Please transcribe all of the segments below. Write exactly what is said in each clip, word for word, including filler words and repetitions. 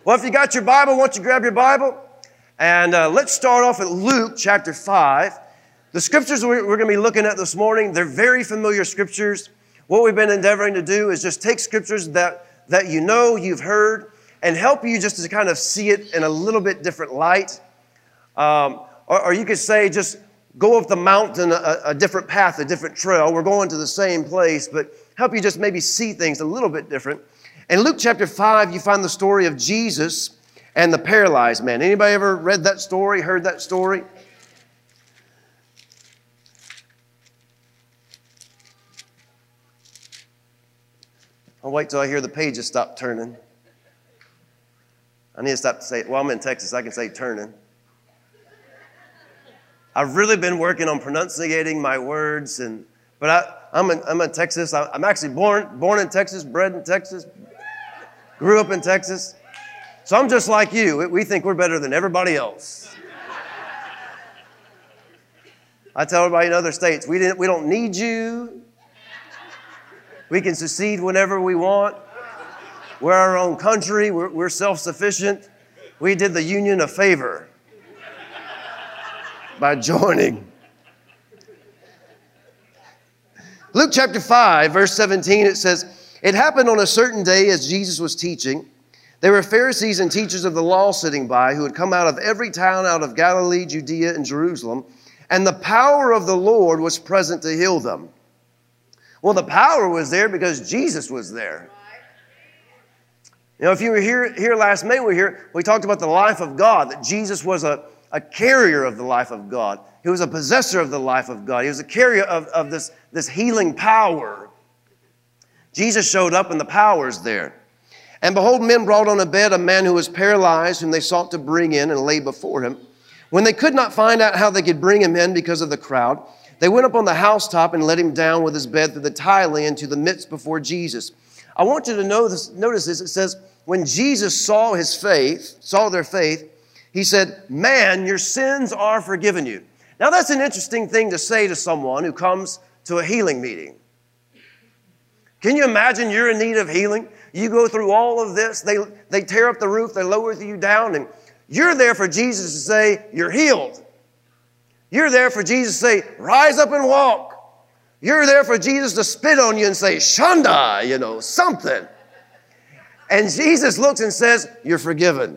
Well, if you got your Bible, why don't you grab your Bible? And uh, let's start off at Luke chapter five. The scriptures we're, we're going to be looking at this morning, they're very familiar scriptures. What we've been endeavoring to do is just take scriptures that, that you know, you've heard, and help you just to kind of see it in a little bit different light. Um, or, or you could say just go up the mountain a, a different path, a different trail. We're going to the same place, but help you just maybe see things a little bit different. In Luke chapter five, you find the story of Jesus and the paralyzed man. Anybody ever read that story, heard that story? I'll wait till I hear the pages stop turning. I need to stop to say, well, I'm in Texas, I can say turning. I've really been working on pronunciating my words, and but I, I'm, in, I'm in Texas. I, I'm actually born, born in Texas, bred in Texas, grew up in Texas. So I'm just like you. We think we're better than everybody else. I tell everybody in other states, we, didn't, we don't need you. We can secede whenever we want. We're our own country. We're, we're self-sufficient. We did the union a favor by joining. Luke chapter five, verse seventeen, it says, "It happened on a certain day as Jesus was teaching. There were Pharisees and teachers of the law sitting by who had come out of every town out of Galilee, Judea, and Jerusalem, and the power of the Lord was present to heal them." Well, the power was there because Jesus was there. You know, if you were here, here last May, we were here, we talked about the life of God, that Jesus was a, a carrier of the life of God. He was a possessor of the life of God. He was a carrier of, of this, this healing power. Jesus showed up and the power's there. "And behold, men brought on a bed a man who was paralyzed, whom they sought to bring in and lay before him. When they could not find out how they could bring him in because of the crowd, they went up on the housetop and let him down with his bed through the tiling into the midst before Jesus." I want you to notice, notice this. It says, when Jesus saw his faith, saw their faith, he said, "Man, your sins are forgiven you." Now that's an interesting thing to say to someone who comes to a healing meeting. Can you imagine you're in need of healing? You go through all of this. They, they tear up the roof. They lower you down. And you're there for Jesus to say, "You're healed." You're there for Jesus to say, "Rise up and walk." You're there for Jesus to spit on you and say, "Shanda," you know, something. And Jesus looks and says, "You're forgiven."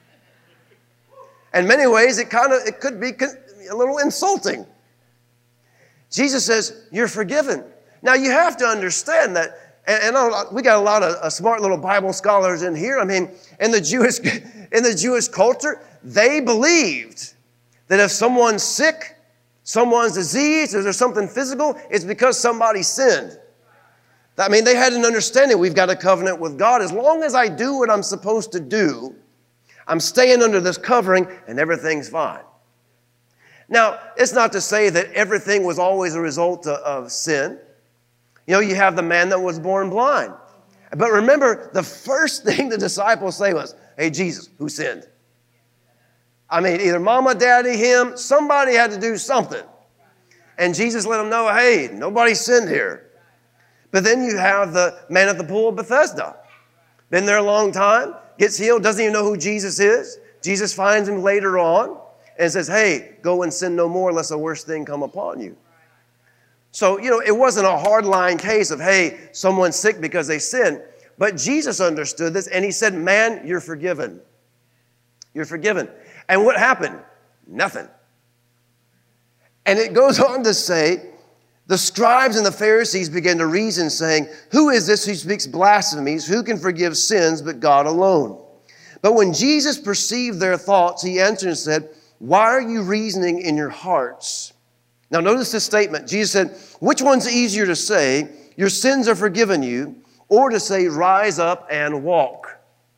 In many ways, it kind of, it could be a little insulting. Jesus says, "You're forgiven." Now, you have to understand that, and, and we got a lot of uh, smart little Bible scholars in here. I mean, in the Jewish, in the Jewish culture, they believed that if someone's sick, someone's diseased, or there's something physical, it's because somebody sinned. I mean, they had an understanding we've got a covenant with God. As long as I do what I'm supposed to do, I'm staying under this covering and everything's fine. Now, it's not to say that everything was always a result of, of sin. You know, you have the man that was born blind. But remember, the first thing the disciples say was, "Hey, Jesus, who sinned?" I mean, either mama, daddy, him, somebody had to do something. And Jesus let them know, hey, nobody sinned here. But then you have the man at the pool of Bethesda. Been there a long time, gets healed, doesn't even know who Jesus is. Jesus finds him later on and says, "Hey, go and sin no more lest a worse thing come upon you." So, you know, it wasn't a hardline case of, hey, someone's sick because they sinned. But Jesus understood this and he said, "Man, you're forgiven. You're forgiven." And what happened? Nothing. And it goes on to say, the scribes and the Pharisees began to reason, saying, "Who is this who speaks blasphemies? Who can forgive sins but God alone?" But when Jesus perceived their thoughts, he answered and said, "Why are you reasoning in your hearts?" Now notice this statement. Jesus said, which one's easier to say, "Your sins are forgiven you," or to say, "Rise up and walk"?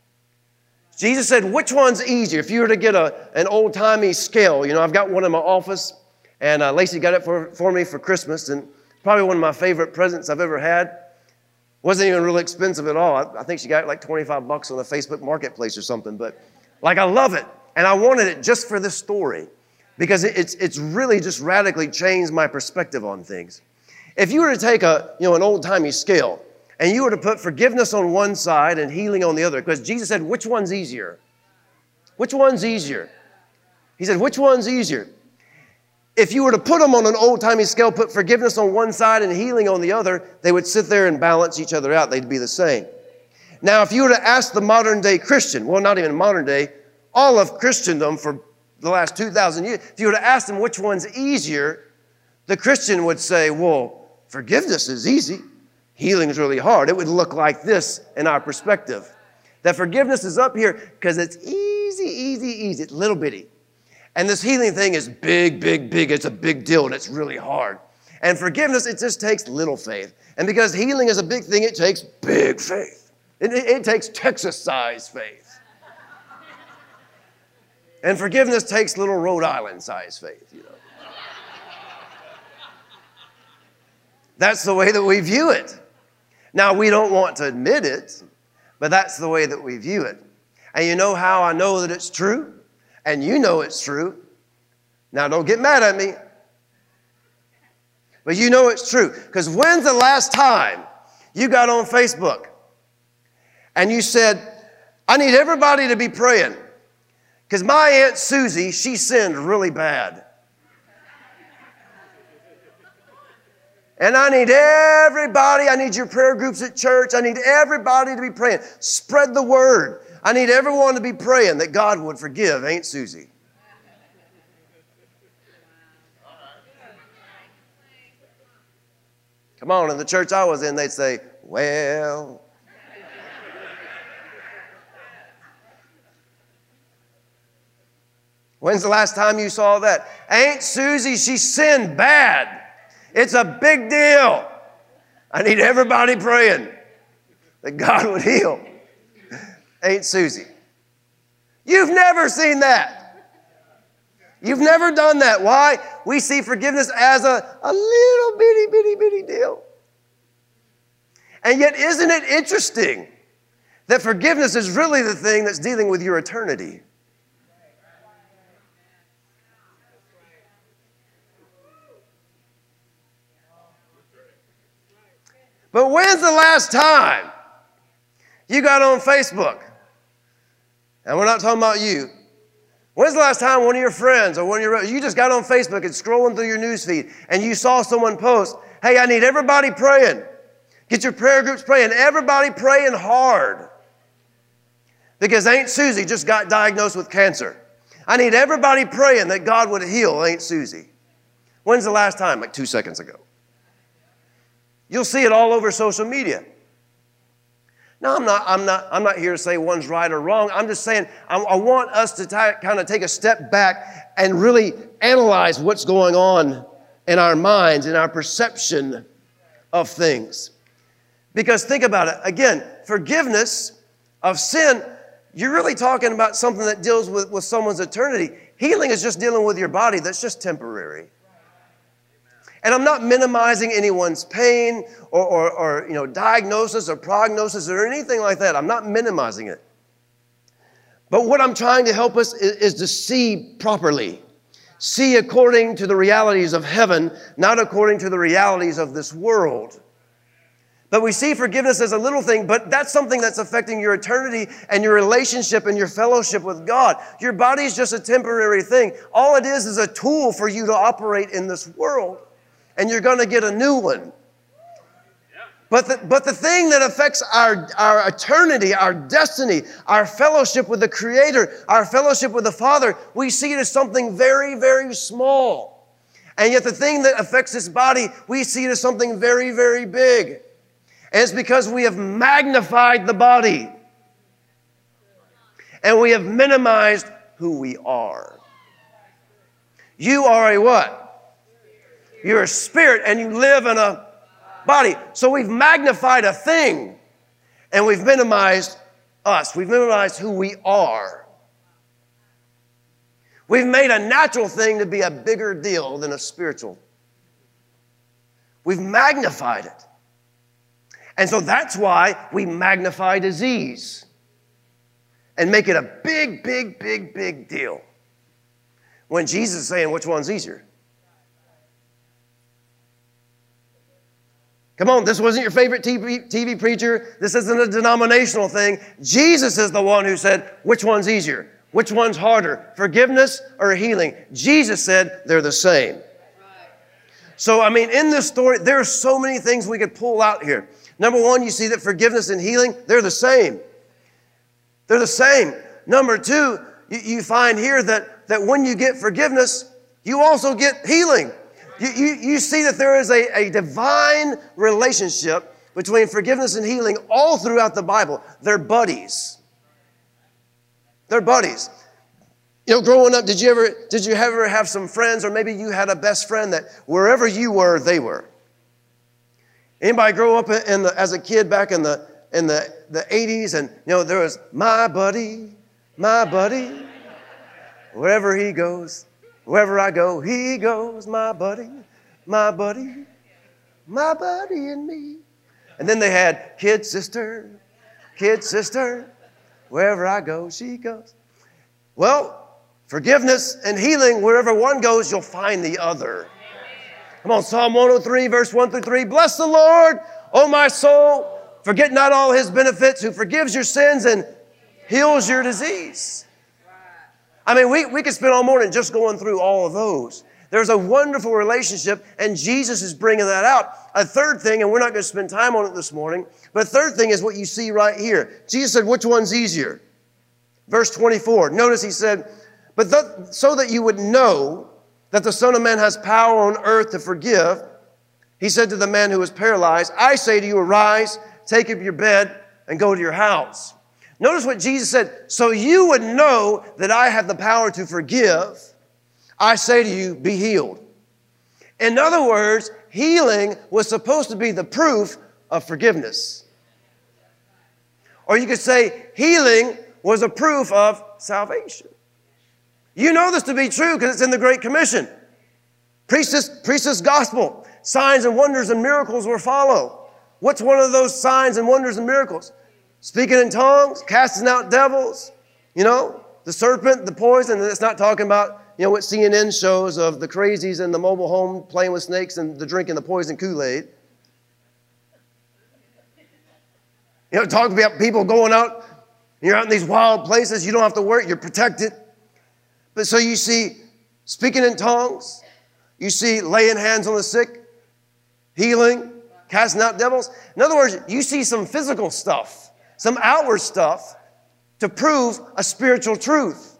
Jesus said, which one's easier? If you were to get a, an old-timey scale, you know, I've got one in my office, and uh, Lacey got it for, for me for Christmas, and probably one of my favorite presents I've ever had. Wasn't even really expensive at all. I, I think she got it like twenty-five bucks on the Facebook Marketplace or something, but like I love it, and I wanted it just for this story because it, it's it's really just radically changed my perspective on things. If you were to take a, you know, an old-timey scale and you were to put forgiveness on one side and healing on the other, because Jesus said, which one's easier? Which one's easier? He said, which one's easier? If you were to put them on an old-timey scale, put forgiveness on one side and healing on the other, they would sit there and balance each other out. They'd be the same. Now, if you were to ask the modern-day Christian, well, not even modern day, all of Christendom for the last two thousand years, if you were to ask them which one's easier, the Christian would say, well, forgiveness is easy. Healing is really hard. It would look like this in our perspective. That forgiveness is up here because it's easy, easy, easy. It's little bitty. And this healing thing is big, big, big. It's a big deal, and it's really hard. And forgiveness, it just takes little faith. And because healing is a big thing, it takes big faith. It, it, it takes Texas-sized faith. And forgiveness takes little Rhode Island-sized faith, you know. That's the way that we view it. Now, we don't want to admit it, but that's the way that we view it. And you know how I know that it's true? And you know it's true. Now, don't get mad at me. But you know it's true. Because when's the last time you got on Facebook and you said, I need everybody to be praying because my Aunt Susie, she sinned really bad. And I need everybody, I need your prayer groups at church, I need everybody to be praying. Spread the word. I need everyone to be praying that God would forgive Aunt Susie. Come on, in the church I was in, they'd say, well. When's the last time you saw that? Aunt Susie, she sinned bad. It's a big deal. I need everybody praying that God would heal Aunt Susie. You've never seen that. You've never done that. Why? We see forgiveness as a, a little bitty, bitty, bitty deal. And yet, isn't it interesting that forgiveness is really the thing that's dealing with your eternity? But when's the last time you got on Facebook? And we're not talking about you. When's the last time one of your friends or one of your, you just got on Facebook and scrolling through your news feed and you saw someone post, hey, I need everybody praying. Get your prayer groups praying. Everybody praying hard. Because Aunt Susie just got diagnosed with cancer. I need everybody praying that God would heal Aunt Susie. When's the last time? Like two seconds ago. You'll see it all over social media. No, I'm not, I'm not, I'm not here to say one's right or wrong. I'm just saying I, I want us to t- kind of take a step back and really analyze what's going on in our minds, in our perception of things. Because think about it. Again, forgiveness of sin, you're really talking about something that deals with, with someone's eternity. Healing is just dealing with your body. That's just temporary. And I'm not minimizing anyone's pain or, or, or you know, diagnosis or prognosis or anything like that. I'm not minimizing it. But what I'm trying to help us is, is to see properly. See according to the realities of heaven, not according to the realities of this world. But we see forgiveness as a little thing, but that's something that's affecting your eternity and your relationship and your fellowship with God. Your body's just a temporary thing. All it is is a tool for you to operate in this world. And you're going to get a new one. But the, but the thing that affects our, our eternity, our destiny, our fellowship with the Creator, our fellowship with the Father, we see it as something very, very small. And yet the thing that affects this body, we see it as something very, very big. And it's because we have magnified the body. And we have minimized who we are. You are a what? You're a spirit and you live in a body. So we've magnified a thing and we've minimized us. We've minimized who we are. We've made a natural thing to be a bigger deal than a spiritual. We've magnified it. And so that's why we magnify disease and make it a big, big, big, big deal. When Jesus is saying which one's easier. Come on, this wasn't your favorite T V, T V preacher. This isn't a denominational thing. Jesus is the one who said, which one's easier? Which one's harder? Forgiveness or healing? Jesus said they're the same. So, I mean, in this story, there are so many things we could pull out here. Number one, you see that forgiveness and healing, they're the same. They're the same. Number two, you, you find here that, that when you get forgiveness, you also get healing. You, you, you see that there is a, a divine relationship between forgiveness and healing all throughout the Bible. They're buddies. They're buddies. You know, growing up, did you ever did you ever have some friends, or maybe you had a best friend that wherever you were, they were? Anybody grow up in the, as a kid back in the in the, the eighties, and you know there was my buddy, my buddy, wherever he goes, wherever I go, he goes, my buddy, my buddy, my buddy and me. And then they had kid sister, kid sister, wherever I go, she goes. Well, forgiveness and healing, wherever one goes, you'll find the other. Come on, Psalm one oh three, verse one through three. Bless the Lord, O my soul. Forget not all his benefits, who forgives your sins and heals your disease. I mean, we, we could spend all morning just going through all of those. There's a wonderful relationship, and Jesus is bringing that out. A third thing, and we're not going to spend time on it this morning, but a third thing is what you see right here. Jesus said, which one's easier? Verse twenty-four. Notice he said, but th- so that you would know that the Son of Man has power on earth to forgive, he said to the man who was paralyzed, I say to you, arise, take up your bed, and go to your house. Notice what Jesus said, so you would know that I have the power to forgive, I say to you, be healed. In other words, healing was supposed to be the proof of forgiveness. Or you could say healing was a proof of salvation. You know this to be true because it's in the Great Commission. Preach this, preach this gospel. Signs and wonders and miracles will follow. What's one of those signs and wonders and miracles? Speaking in tongues, casting out devils, you know, the serpent, the poison. And it's not talking about, you know, what C N N shows of the crazies in the mobile home playing with snakes and the drinking the poison Kool-Aid. You know, talk about people going out, you're out in these wild places, you don't have to work, you're protected. But so you see speaking in tongues, you see laying hands on the sick, healing, casting out devils. In other words, you see some physical stuff, some outward stuff to prove a spiritual truth.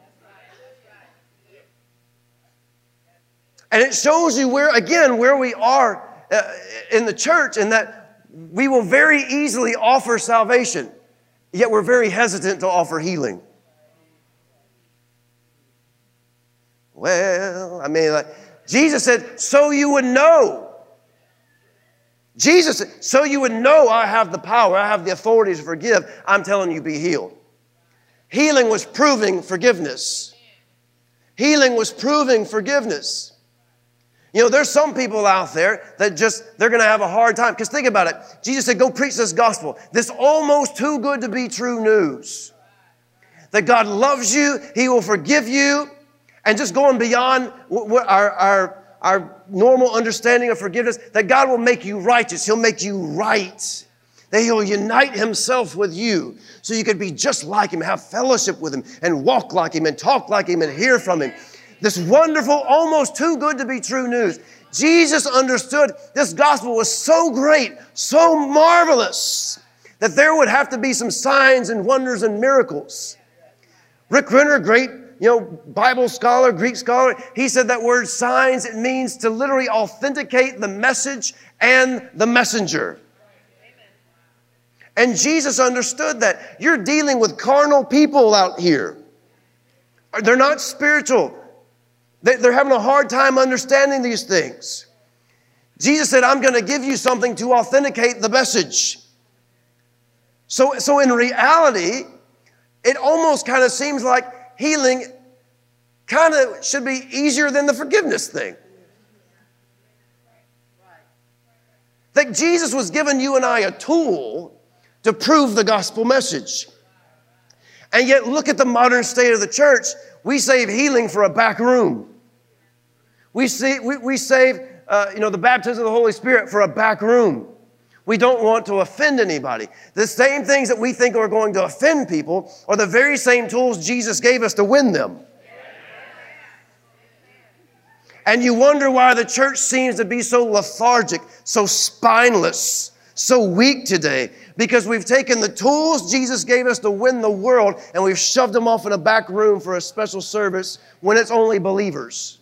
And it shows you where, again, where we are uh, in the church, and that we will very easily offer salvation, yet we're very hesitant to offer healing. Well, I mean, like, Jesus said, so you would know. Jesus said, so you would know I have the power, I have the authority to forgive. I'm telling you, be healed. Healing was proving forgiveness. Healing was proving forgiveness. You know, there's some people out there that just, they're going to have a hard time. Because think about it. Jesus said, go preach this gospel. This almost too good to be true news. That God loves you. He will forgive you. And just going beyond what our, our, our normal understanding of forgiveness, that God will make you righteous. He'll make you right. That He'll unite Himself with you so you could be just like Him, have fellowship with Him, and walk like Him, and talk like Him, and hear from Him. This wonderful, almost too good to be true news. Jesus understood this gospel was so great, so marvelous, that there would have to be some signs and wonders and miracles. Rick Renner, great you know, Bible scholar, Greek scholar, he said that word signs, it means to literally authenticate the message and the messenger. And Jesus understood that you're dealing with carnal people out here. They're not spiritual. They're having a hard time understanding these things. Jesus said, I'm going to give you something to authenticate the message. So, so in reality, it almost kind of seems like healing kind of should be easier than the forgiveness thing. That Jesus was giving you and I a tool to prove the gospel message. And yet look at the modern state of the church. We save healing for a back room. We, see, we, we save uh, you know, the baptism of the Holy Spirit for a back room. We don't want to offend anybody. The same things that we think are going to offend people are the very same tools Jesus gave us to win them. And you wonder why the church seems to be so lethargic, so spineless, so weak today. Because we've taken the tools Jesus gave us to win the world and we've shoved them off in a back room for a special service when it's only believers.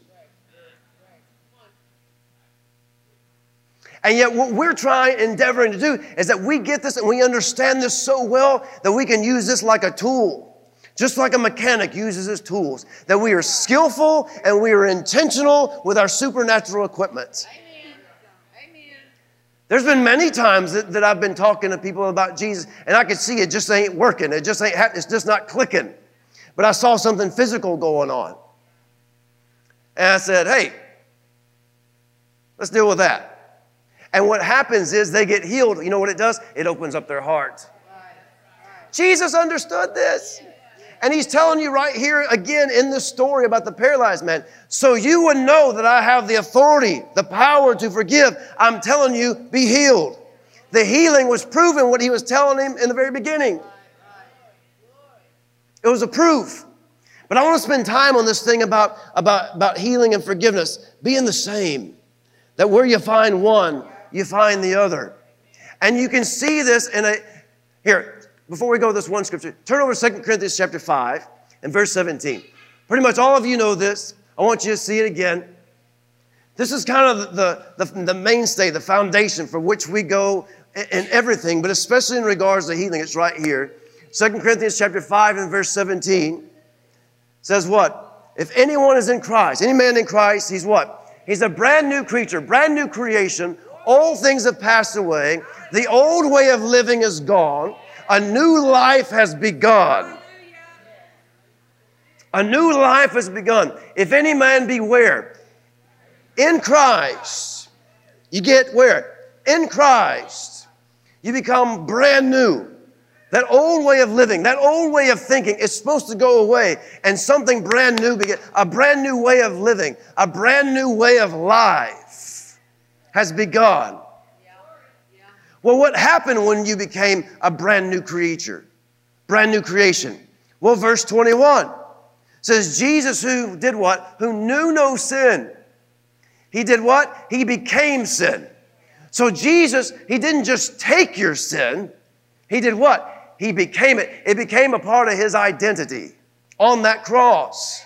And yet what we're trying, endeavoring to do is that we get this and we understand this so well that we can use this like a tool. Just like a mechanic uses his tools. That we are skillful and we are intentional with our supernatural equipment. Amen. Amen. There's been many times that, that I've been talking to people about Jesus and I could see it just ain't working. It just ain't happening. It's just not clicking. But I saw something physical going on. And I said, hey, let's deal with that. And what happens is they get healed. You know what it does? It opens up their heart. Jesus understood this. And he's telling you right here again in this story about the paralyzed man. So you would know that I have the authority, the power to forgive. I'm telling you, be healed. The healing was proven what he was telling him in the very beginning. It was a proof. But I want to spend time on this thing about, about, about healing and forgiveness being the same. That where you find one, you find the other. And you can see this in a... Here, before we go to this one scripture, turn over to Second Corinthians chapter five and verse seventeen. Pretty much all of you know this. I want you to see it again. This is kind of the, the, the mainstay, the foundation for which we go in, in everything, but especially in regards to healing. It's right here. Second Corinthians chapter five and verse seventeen says what? If anyone is in Christ, any man in Christ, he's what? He's a brand new creature, brand new creation. All things have passed away. The old way of living is gone. A new life has begun. A new life has begun. If any man be where? In Christ. You get where? In Christ. You become brand new. That old way of living, that old way of thinking is supposed to go away and something brand new begin. A brand new way of living, a brand new way of life has begun. Well, what happened when you became a brand new creature? Brand new creation. Well, verse twenty-one says, Jesus who did what? Who knew no sin. He did what? He became sin. So Jesus, he didn't just take your sin. He did what? He became it. It became a part of his identity on that cross.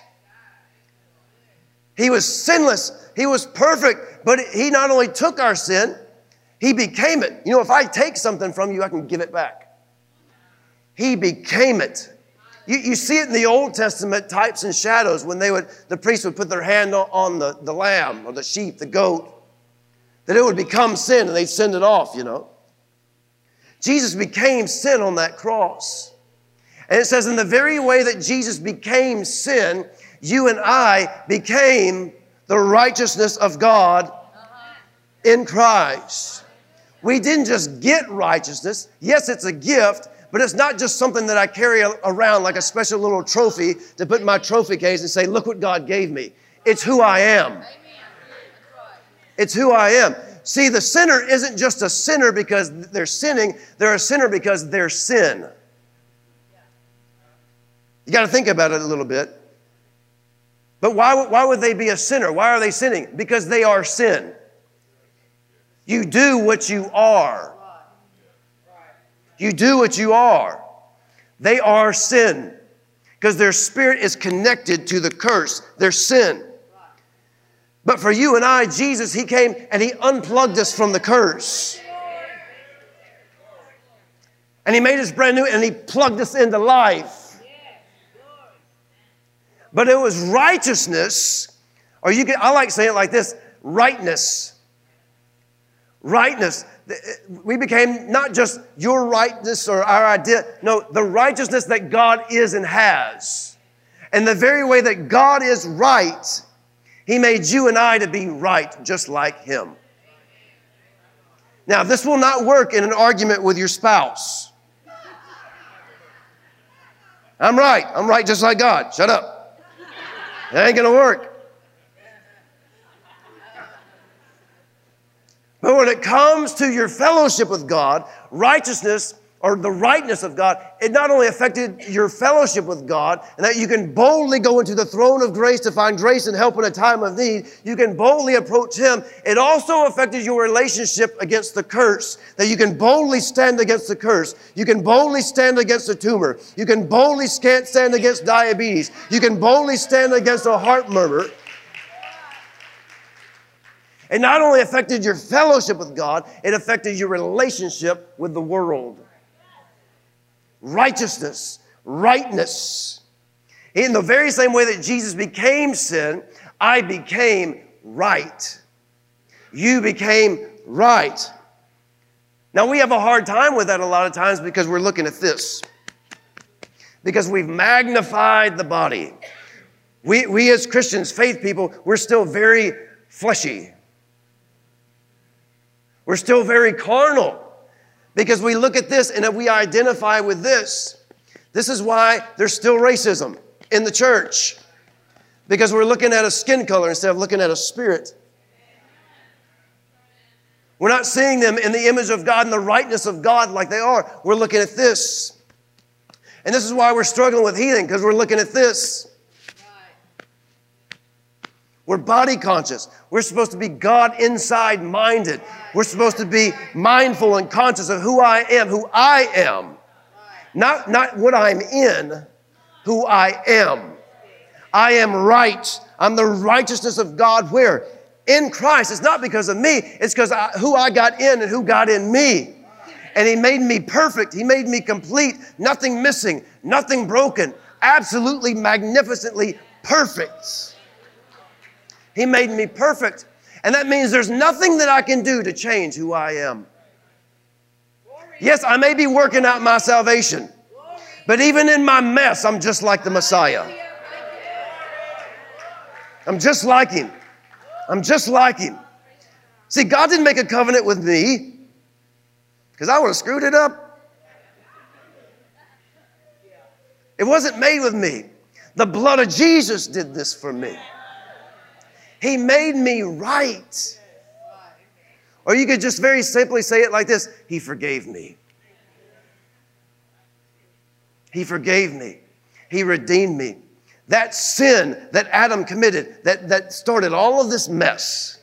He was sinless. He was perfect. But he not only took our sin, he became it. You know, if I take something from you, I can give it back. He became it. You, you see it in the Old Testament types and shadows when they would, the priest would put their hand on, on the, the lamb or the sheep, the goat, that it would become sin and they'd send it off, you know. Jesus became sin on that cross. And it says in the very way that Jesus became sin, you and I became the righteousness of God in Christ. We didn't just get righteousness. Yes, it's a gift, but it's not just something that I carry around like a special little trophy to put in my trophy case and say, look what God gave me. It's who I am. It's who I am. See, the sinner isn't just a sinner because they're sinning. They're a sinner because they're sin. You got to think about it a little bit. But why, why would they be a sinner? Why are they sinning? Because they are sin. You do what you are. You do what you are. They are sin because their spirit is connected to the curse, their sin. But for you and I, Jesus, he came and he unplugged us from the curse. And he made us brand new and he plugged us into life. But it was righteousness, or you can, I like saying it like this, rightness. Rightness. We became not just your rightness or our idea. No, the righteousness that God is and has. And the very way that God is right, he made you and I to be right just like him. Now, this will not work in an argument with your spouse. I'm right. I'm right just like God. Shut up. It ain't going to work. But when it comes to your fellowship with God, righteousness or the rightness of God, it not only affected your fellowship with God and that you can boldly go into the throne of grace to find grace and help in a time of need, you can boldly approach Him. It also affected your relationship against the curse, that you can boldly stand against the curse. You can boldly stand against a tumor. You can boldly stand against diabetes. You can boldly stand against a heart murmur. It not only affected your fellowship with God, it affected your relationship with the world. Righteousness, rightness. In the very same way that Jesus became sin, I became right. You became right. Now, we have a hard time with that a lot of times because we're looking at this. Because we've magnified the body. We, we as Christians, faith people, we're still very fleshy. We're still very carnal. Because we look at this and if we identify with this, this is why there's still racism in the church. Because we're looking at a skin color instead of looking at a spirit. We're not seeing them in the image of God and the rightness of God like they are. We're looking at this. And this is why we're struggling with healing, because we're looking at this. We're body conscious. We're supposed to be God inside minded. We're supposed to be mindful and conscious of who I am, who I am. Not, not what I'm in, who I am. I am right. I'm the righteousness of God where? In Christ. It's not because of me. It's because I, who I got in and who got in me. And He made me perfect. He made me complete. Nothing missing. Nothing broken. Absolutely magnificently perfect. He made me perfect. And that means there's nothing that I can do to change who I am. Yes, I may be working out my salvation. But even in my mess, I'm just like the Messiah. I'm just like Him. I'm just like Him. See, God didn't make a covenant with me because I would have screwed it up. It wasn't made with me. The blood of Jesus did this for me. He made me right. Or you could just very simply say it like this. He forgave me. He forgave me. He redeemed me. That sin that Adam committed, that, that started all of this mess,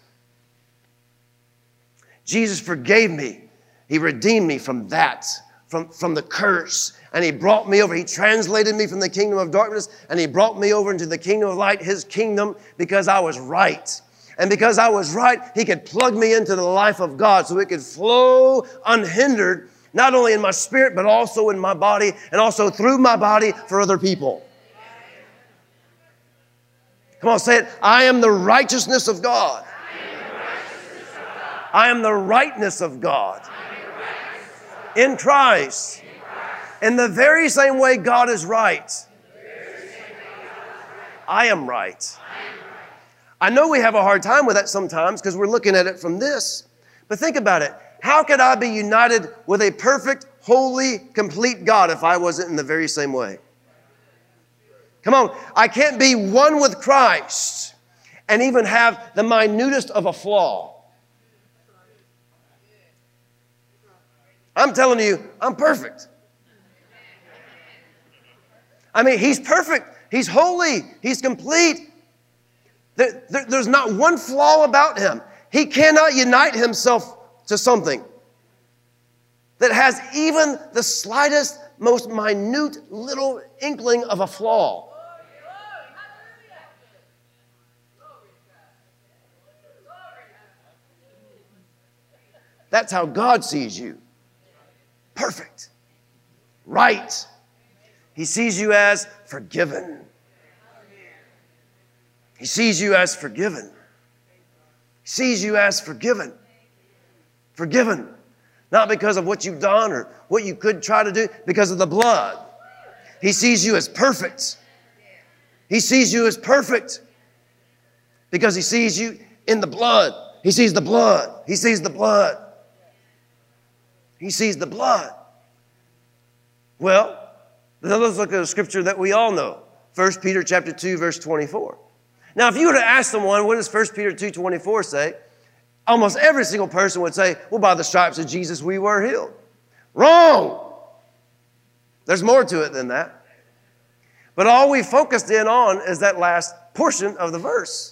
Jesus forgave me. He redeemed me from that, from, from the curse. And He brought me over. He translated me from the kingdom of darkness, and He brought me over into the kingdom of light, His kingdom, because I was right. And because I was right, He could plug me into the life of God so it could flow unhindered, not only in my spirit, but also in my body, and also through my body for other people. Come on, say it. I am the righteousness of God. I am the rightness of God. In Christ. In the very same way God is right, I am right. I know we have a hard time with that sometimes because we're looking at it from this. But think about it. How could I be united with a perfect, holy, complete God if I wasn't in the very same way? Come on. I can't be one with Christ and even have the minutest of a flaw. I'm telling you, I'm perfect. I mean, He's perfect. He's holy. He's complete. There, there, there's not one flaw about Him. He cannot unite Himself to something that has even the slightest, most minute little inkling of a flaw. That's how God sees you. Perfect. Right. He sees you as forgiven. He sees you as forgiven. He sees you as forgiven. Forgiven. Not because of what you've done or what you could try to do, because of the blood. He sees you as perfect. He sees you as perfect because He sees you in the blood. He sees the blood. He sees the blood. He sees the blood. Well, let's look at a scripture that we all know. First Peter chapter two, verse twenty-four. Now, if you were to ask someone, what does First Peter two twenty-four say? Almost every single person would say, well, by the stripes of Jesus, we were healed. Wrong. There's more to it than that. But all we focused in on is that last portion of the verse.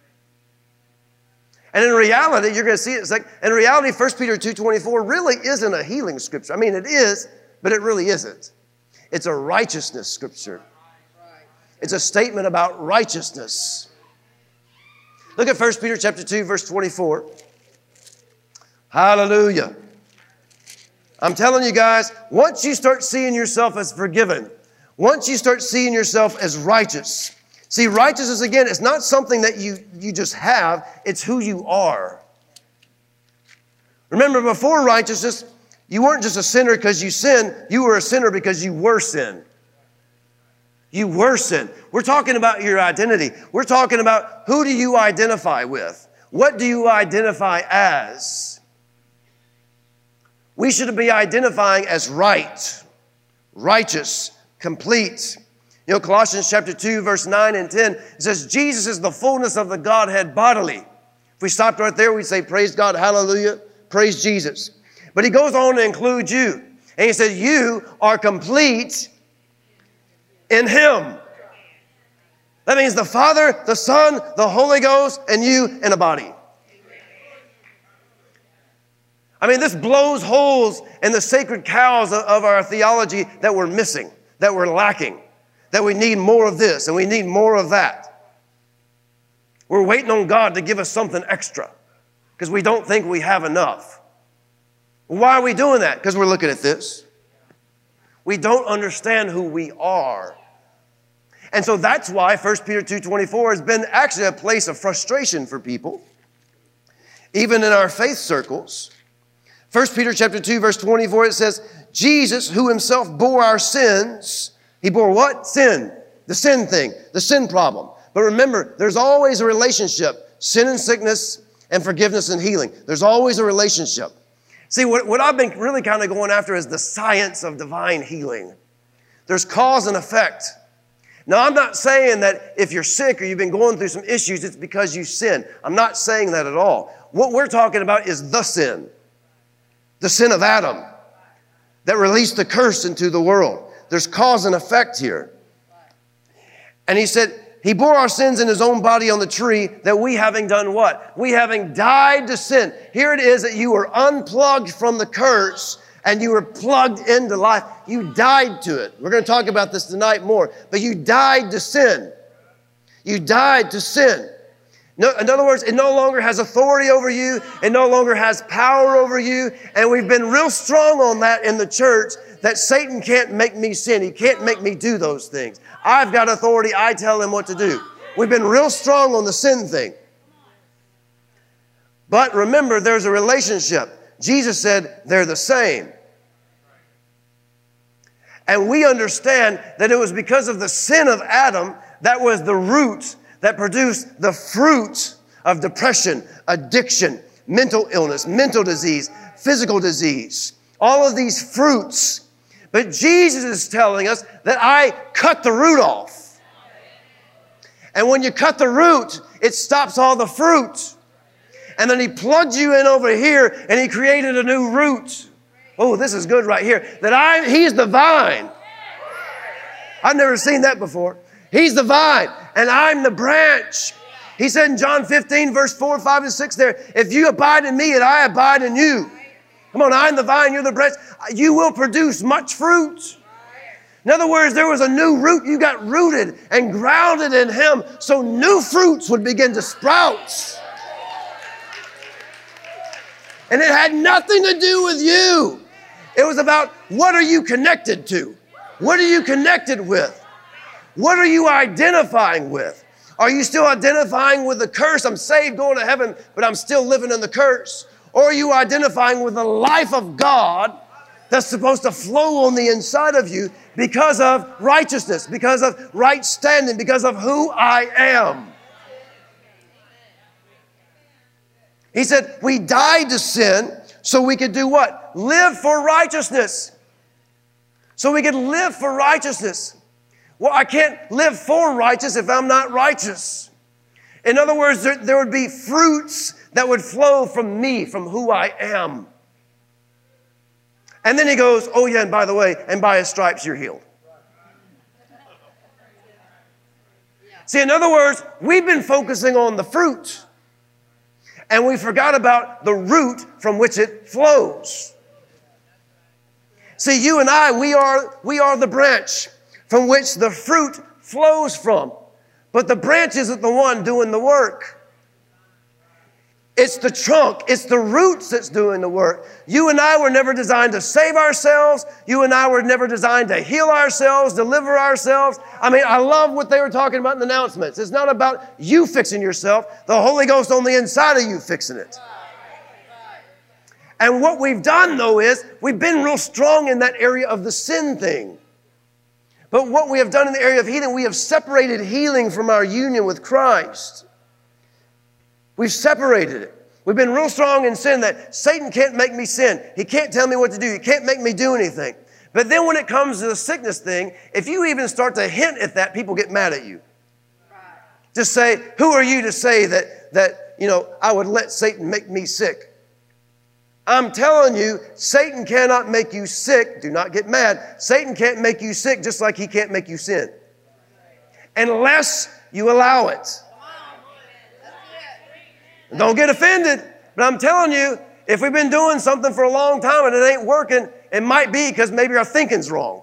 And in reality, you're going to see it. It's like, in reality, First Peter two twenty-four really isn't a healing scripture. I mean, it is, but it really isn't. It's a righteousness scripture. It's a statement about righteousness. Look at First Peter chapter two, verse twenty-four. Hallelujah. I'm telling you guys, once you start seeing yourself as forgiven, once you start seeing yourself as righteous, see, righteousness, again, it's not something that you, you just have, it's who you are. Remember, before righteousness, you weren't just a sinner because you sinned, you were a sinner because you were sin. You were sin. We're talking about your identity. We're talking about who do you identify with? What do you identify as? We should be identifying as right, righteous, complete. You know, Colossians chapter two, verse nine and ten, it says, Jesus is the fullness of the Godhead bodily. If we stopped right there, we'd say, praise God, hallelujah, praise Jesus. But he goes on to include you. And he said, you are complete in him. That means the Father, the Son, the Holy Ghost, and you in a body. I mean, this blows holes in the sacred cows of our theology that we're missing, that we're lacking, that we need more of this and we need more of that. We're waiting on God to give us something extra because we don't think we have enough. Why are we doing that? Because we're looking at this. We don't understand who we are. And so that's why First Peter two twenty-four has been actually a place of frustration for people, even in our faith circles. First Peter chapter two, verse twenty-four, it says, Jesus, who himself bore our sins, he bore what? Sin. The sin thing, the sin problem. But remember, there's always a relationship. Sin and sickness and forgiveness and healing. There's always a relationship. See, what, what I've been really kind of going after is the science of divine healing. There's cause and effect. Now, I'm not saying that if you're sick or you've been going through some issues, it's because you sinned. I'm not saying that at all. What we're talking about is the sin. The sin of Adam that released the curse into the world. There's cause and effect here. And he said, he bore our sins in his own body on the tree, that we having done what? We having died to sin. Here it is that you were unplugged from the curse and you were plugged into life. You died to it. We're going to talk about this tonight more. But you died to sin. You died to sin. No, in other words, it no longer has authority over you. It no longer has power over you. And we've been real strong on that in the church, that Satan can't make me sin. He can't make me do those things. I've got authority. I tell him what to do. We've been real strong on the sin thing. But remember, there's a relationship. Jesus said they're the same. And we understand that it was because of the sin of Adam that was the root that produced the fruit of depression, addiction, mental illness, mental disease, physical disease. All of these fruits. But Jesus is telling us that I cut the root off. And when you cut the root, it stops all the fruit. And then he plugged you in over here and he created a new root. Oh, this is good right here. That I, he's the vine. I've never seen that before. He's the vine and I'm the branch. He said in John fifteen, verse four, five, and six there, if you abide in me and I abide in you. Come on, I'm the vine, you're the branch. You will produce much fruit. In other words, there was a new root. You got rooted and grounded in him so new fruits would begin to sprout. And it had nothing to do with you. It was about what are you connected to? What are you connected with? What are you identifying with? Are you still identifying with the curse? I'm saved, going to heaven, but I'm still living in the curse. Or are you identifying with the life of God that's supposed to flow on the inside of you because of righteousness, because of right standing, because of who I am? He said, we died to sin so we could do what? Live for righteousness. So we could live for righteousness. Well, I can't live for righteous if I'm not righteous. In other words, there, there would be fruits that would flow from me, from who I am. And then he goes, oh yeah, and by the way, and by his stripes you're healed. See, in other words, we've been focusing on the fruit, and we forgot about the root from which it flows. See, you and I, we are, we are the branch from which the fruit flows from. But the branch isn't the one doing the work. It's the trunk, it's the roots that's doing the work. You and I were never designed to save ourselves. You and I were never designed to heal ourselves, deliver ourselves. I mean, I love what they were talking about in the announcements. It's not about you fixing yourself. The Holy Ghost on the inside of you fixing it. And what we've done, though, is we've been real strong in that area of the sin thing. But what we have done in the area of healing, we have separated healing from our union with Christ. We've separated it. We've been real strong in sin that Satan can't make me sin. He can't tell me what to do. He can't make me do anything. But then when it comes to the sickness thing, if you even start to hint at that, people get mad at you. Just say, who are you to say that, that you know, I would let Satan make me sick? I'm telling you, Satan cannot make you sick. Do not get mad. Satan can't make you sick just like he can't make you sin. Unless you allow it. Don't get offended. But I'm telling you, if we've been doing something for a long time and it ain't working, it might be because maybe our thinking's wrong.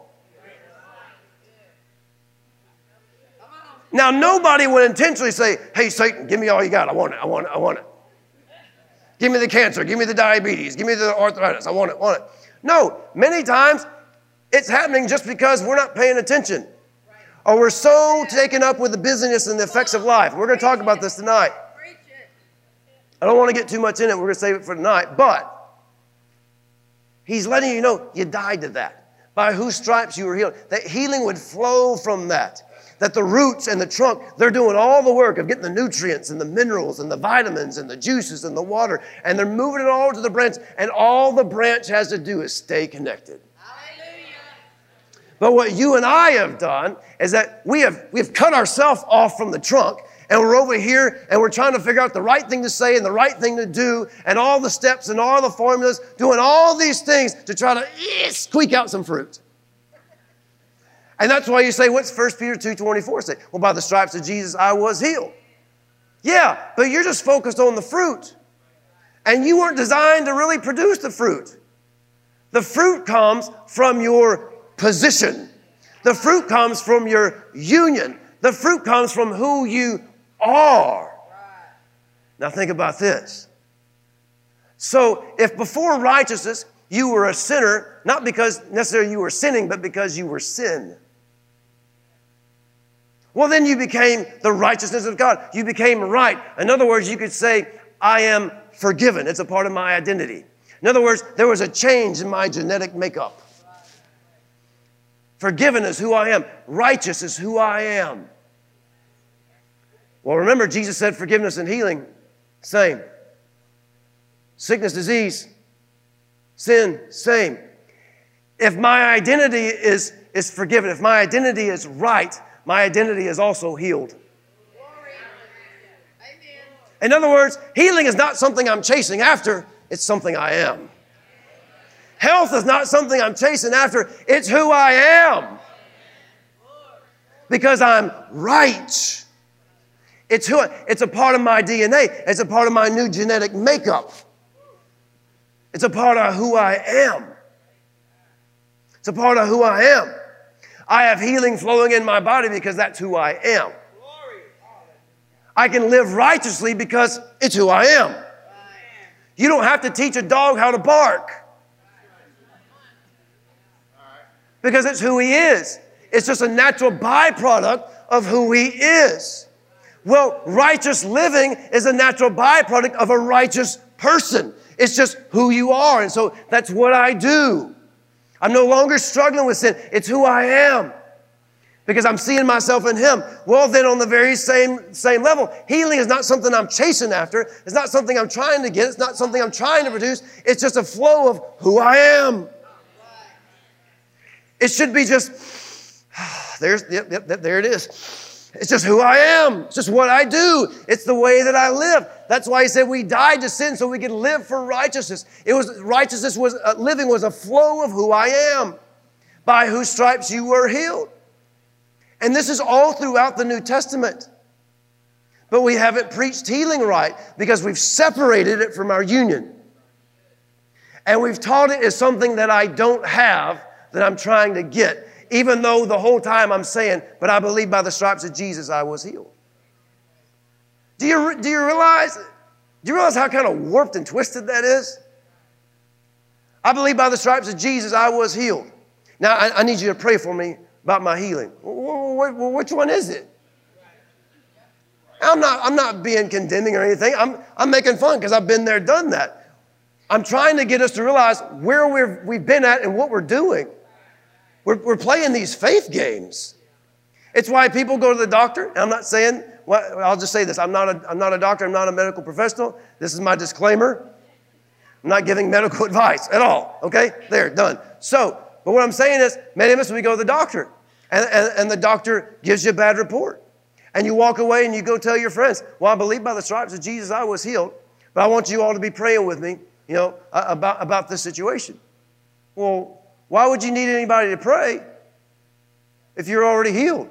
Now, nobody would intentionally say, hey, Satan, give me all you got. I want it. I want it. I want it. Give me the cancer. Give me the diabetes. Give me the arthritis. I want it. Want it. No, many times it's happening just because we're not paying attention. Or we're so taken up with the busyness and the effects of life. We're going to talk about this tonight. I don't want to get too much in it. We're going to save it for tonight. But he's letting you know you died to that. By whose stripes you were healed. That healing would flow from that. That the roots and the trunk, they're doing all the work of getting the nutrients and the minerals and the vitamins and the juices and the water. And they're moving it all to the branch. And all the branch has to do is stay connected. Hallelujah. But what you and I have done is that we have, we have cut ourselves off from the trunk. And we're over here and we're trying to figure out the right thing to say and the right thing to do and all the steps and all the formulas, doing all these things to try to eh, squeak out some fruit. And that's why you say, what's First Peter two twenty-four say? Well, by the stripes of Jesus, I was healed. Yeah, but you're just focused on the fruit. And you weren't designed to really produce the fruit. The fruit comes from your position. The fruit comes from your union. The fruit comes from who you are. Now think about this. So if before righteousness you were a sinner, not because necessarily you were sinning, but because you were sin. Well, then you became the righteousness of God. You became right. In other words, you could say, I am forgiven. It's a part of my identity. In other words, there was a change in my genetic makeup. Forgiven is who I am. Righteous is who I am. Well, remember, Jesus said forgiveness and healing, same. Sickness, disease, sin, same. If my identity is, is forgiven, if my identity is right, my identity is also healed. In other words, healing is not something I'm chasing after, it's something I am. Health is not something I'm chasing after, it's who I am. Because I'm right. It's who I, it's a part of my D N A. It's a part of my new genetic makeup. It's a part of who I am. It's a part of who I am. I have healing flowing in my body because that's who I am. I can live righteously because it's who I am. You don't have to teach a dog how to bark. Because it's who he is. It's just a natural byproduct of who he is. Well, righteous living is a natural byproduct of a righteous person. It's just who you are. And so that's what I do. I'm no longer struggling with sin. It's who I am. Because I'm seeing myself in him. Well, then on the very same, same level, healing is not something I'm chasing after. It's not something I'm trying to get. It's not something I'm trying to produce. It's just a flow of who I am. It should be just, there's, yep, yep, there it is. It's just who I am. It's just what I do. It's the way that I live. That's why he said we died to sin so we could live for righteousness. It was righteousness was uh, living was a flow of who I am. By whose stripes you were healed. And this is all throughout the New Testament. But we haven't preached healing right because we've separated it from our union. And we've taught it as something that I don't have, that I'm trying to get. Even though the whole time I'm saying, but I believe by the stripes of Jesus I was healed. Do you, do you realize, do you realize how kind of warped and twisted that is? I believe by the stripes of Jesus I was healed. Now, I, I need you to pray for me about my healing. Well, which one is it? I'm not, I'm not being condemning or anything. I'm, I'm making fun because I've been there, done that. I'm trying to get us to realize where we've, we've been at and what we're doing. We're, we're playing these faith games. It's why people go to the doctor. And I'm not saying, well, I'll just say this. I'm not, a, I'm not a doctor. I'm not a medical professional. This is my disclaimer. I'm not giving medical advice at all. Okay? There, done. So, but what I'm saying is, many of us, we go to the doctor. And, and, and the doctor gives you a bad report. And you walk away and you go tell your friends, well, I believe by the stripes of Jesus I was healed. But I want you all to be praying with me, you know, about, about this situation. Well, why would you need anybody to pray if you're already healed?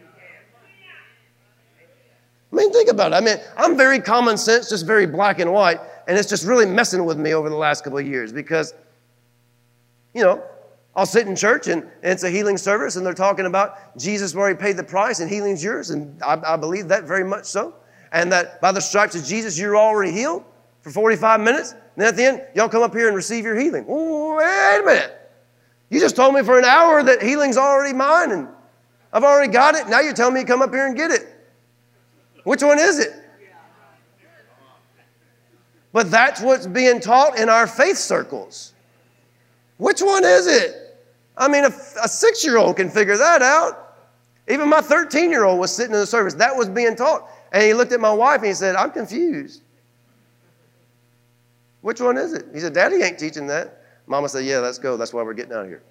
I mean, think about it. I mean, I'm very common sense, just very black and white, and it's just really messing with me over the last couple of years because, you know, I'll sit in church and, and it's a healing service and they're talking about Jesus already paid the price and healing's yours, and I, I believe that very much so. And that by the stripes of Jesus, you're already healed for forty-five minutes. And then at the end, y'all come up here and receive your healing. Ooh, wait a minute. You just told me for an hour that healing's already mine and I've already got it. Now you're telling me to come up here and get it. Which one is it? But that's what's being taught in our faith circles. Which one is it? I mean, a, a six-year-old can figure that out. Even my thirteen-year-old was sitting in the service. That was being taught. And he looked at my wife and he said, I'm confused. Which one is it? He said, Daddy ain't teaching that. Mama said, yeah, let's go. That's why we're getting out of here.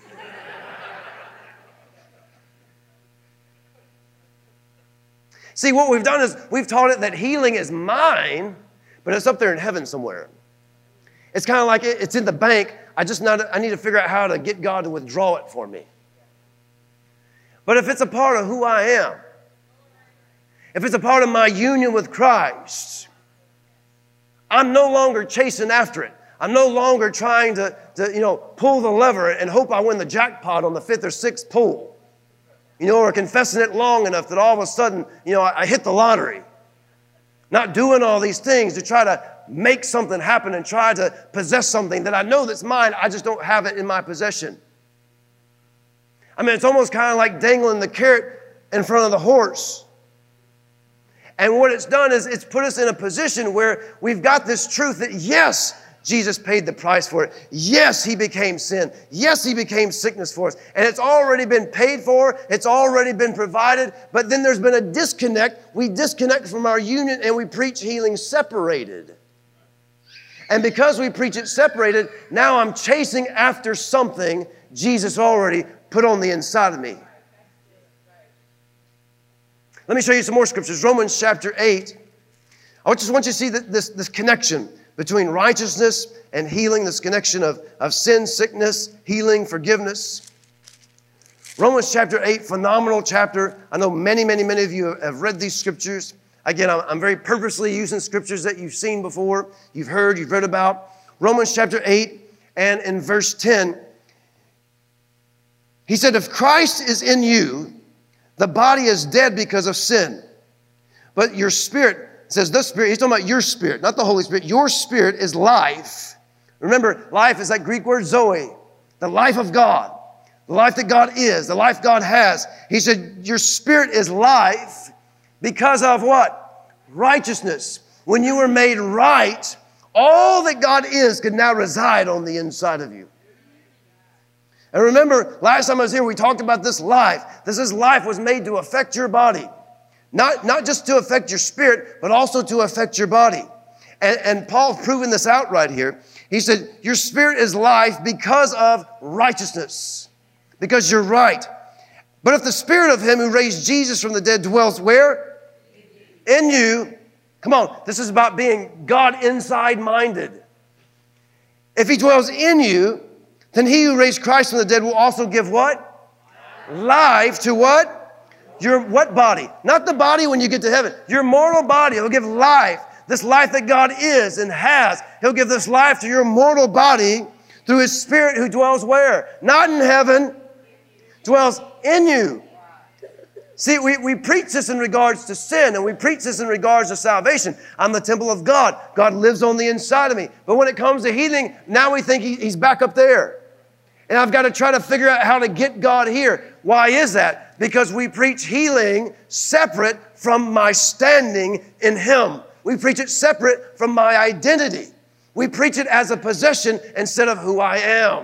See, what we've done is we've taught it that healing is mine, but it's up there in heaven somewhere. It's kind of like it's in the bank. I just not, I need to figure out how to get God to withdraw it for me. But if it's a part of who I am, if it's a part of my union with Christ, I'm no longer chasing after it. I'm no longer trying to, to you know, pull the lever and hope I win the jackpot on the fifth or sixth pull. You know, or confessing it long enough that all of a sudden, you know, I, I hit the lottery. Not doing all these things to try to make something happen and try to possess something that I know that's mine. I just don't have it in my possession. I mean, it's almost kind of like dangling the carrot in front of the horse. And what it's done is it's put us in a position where we've got this truth that, yes, Jesus paid the price for it. Yes, he became sin. Yes, he became sickness for us. And it's already been paid for. It's already been provided. But then there's been a disconnect. We disconnect from our union and we preach healing separated. And because we preach it separated, now I'm chasing after something Jesus already put on the inside of me. Let me show you some more scriptures. Romans chapter eight. I just want you to see this, this connection between righteousness and healing, this connection of, of sin, sickness, healing, forgiveness. Romans chapter eight, phenomenal chapter. I know many, many, many of you have read these scriptures. Again, I'm, I'm very purposely using scriptures that you've seen before, you've heard, you've read about. Romans chapter eight and in verse ten, he said, if Christ is in you, the body is dead because of sin, but your spirit, it says the spirit, he's talking about your spirit, not the Holy Spirit. Your spirit is life. Remember, life is that Greek word Zoe, the life of God, the life that God is, the life God has. He said, your spirit is life because of what? Righteousness. When you were made right, all that God is could now reside on the inside of you. And remember, last time I was here, we talked about this life. This is life was made to affect your body. Not, not just to affect your spirit, but also to affect your body. And, and Paul's proving this out right here. He said, your spirit is life because of righteousness. Because you're right. But if the Spirit of him who raised Jesus from the dead dwells where? In you. Come on, this is about being God inside minded. If he dwells in you, then he who raised Christ from the dead will also give what? Life to what? Your what body? Not the body when you get to heaven. Your mortal body. He'll give life. This life that God is and has. He'll give this life to your mortal body through his Spirit who dwells where? Not in heaven. Dwells in you. See, we, we preach this in regards to sin, and we preach this in regards to salvation. I'm the temple of God. God lives on the inside of me. But when it comes to healing, now we think he, he's back up there. And I've got to try to figure out how to get God here. Why is that? Because we preach healing separate from my standing in him. We preach it separate from my identity. We preach it as a possession instead of who I am.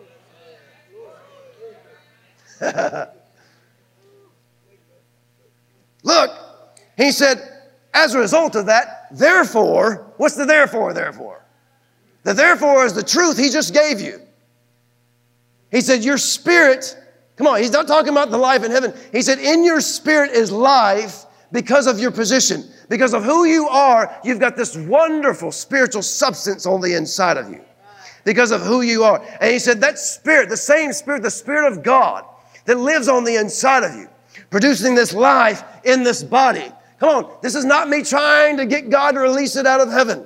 Look, he said, as a result of that, therefore, what's the therefore, therefore? The therefore is the truth he just gave you. He said, your spirit, come on, he's not talking about the life in heaven. He said, in your spirit is life because of your position. Because of who you are, you've got this wonderful spiritual substance on the inside of you. Because of who you are. And he said, that spirit, the same spirit, the Spirit of God that lives on the inside of you, producing this life in this body. Come on, this is not me trying to get God to release it out of heaven.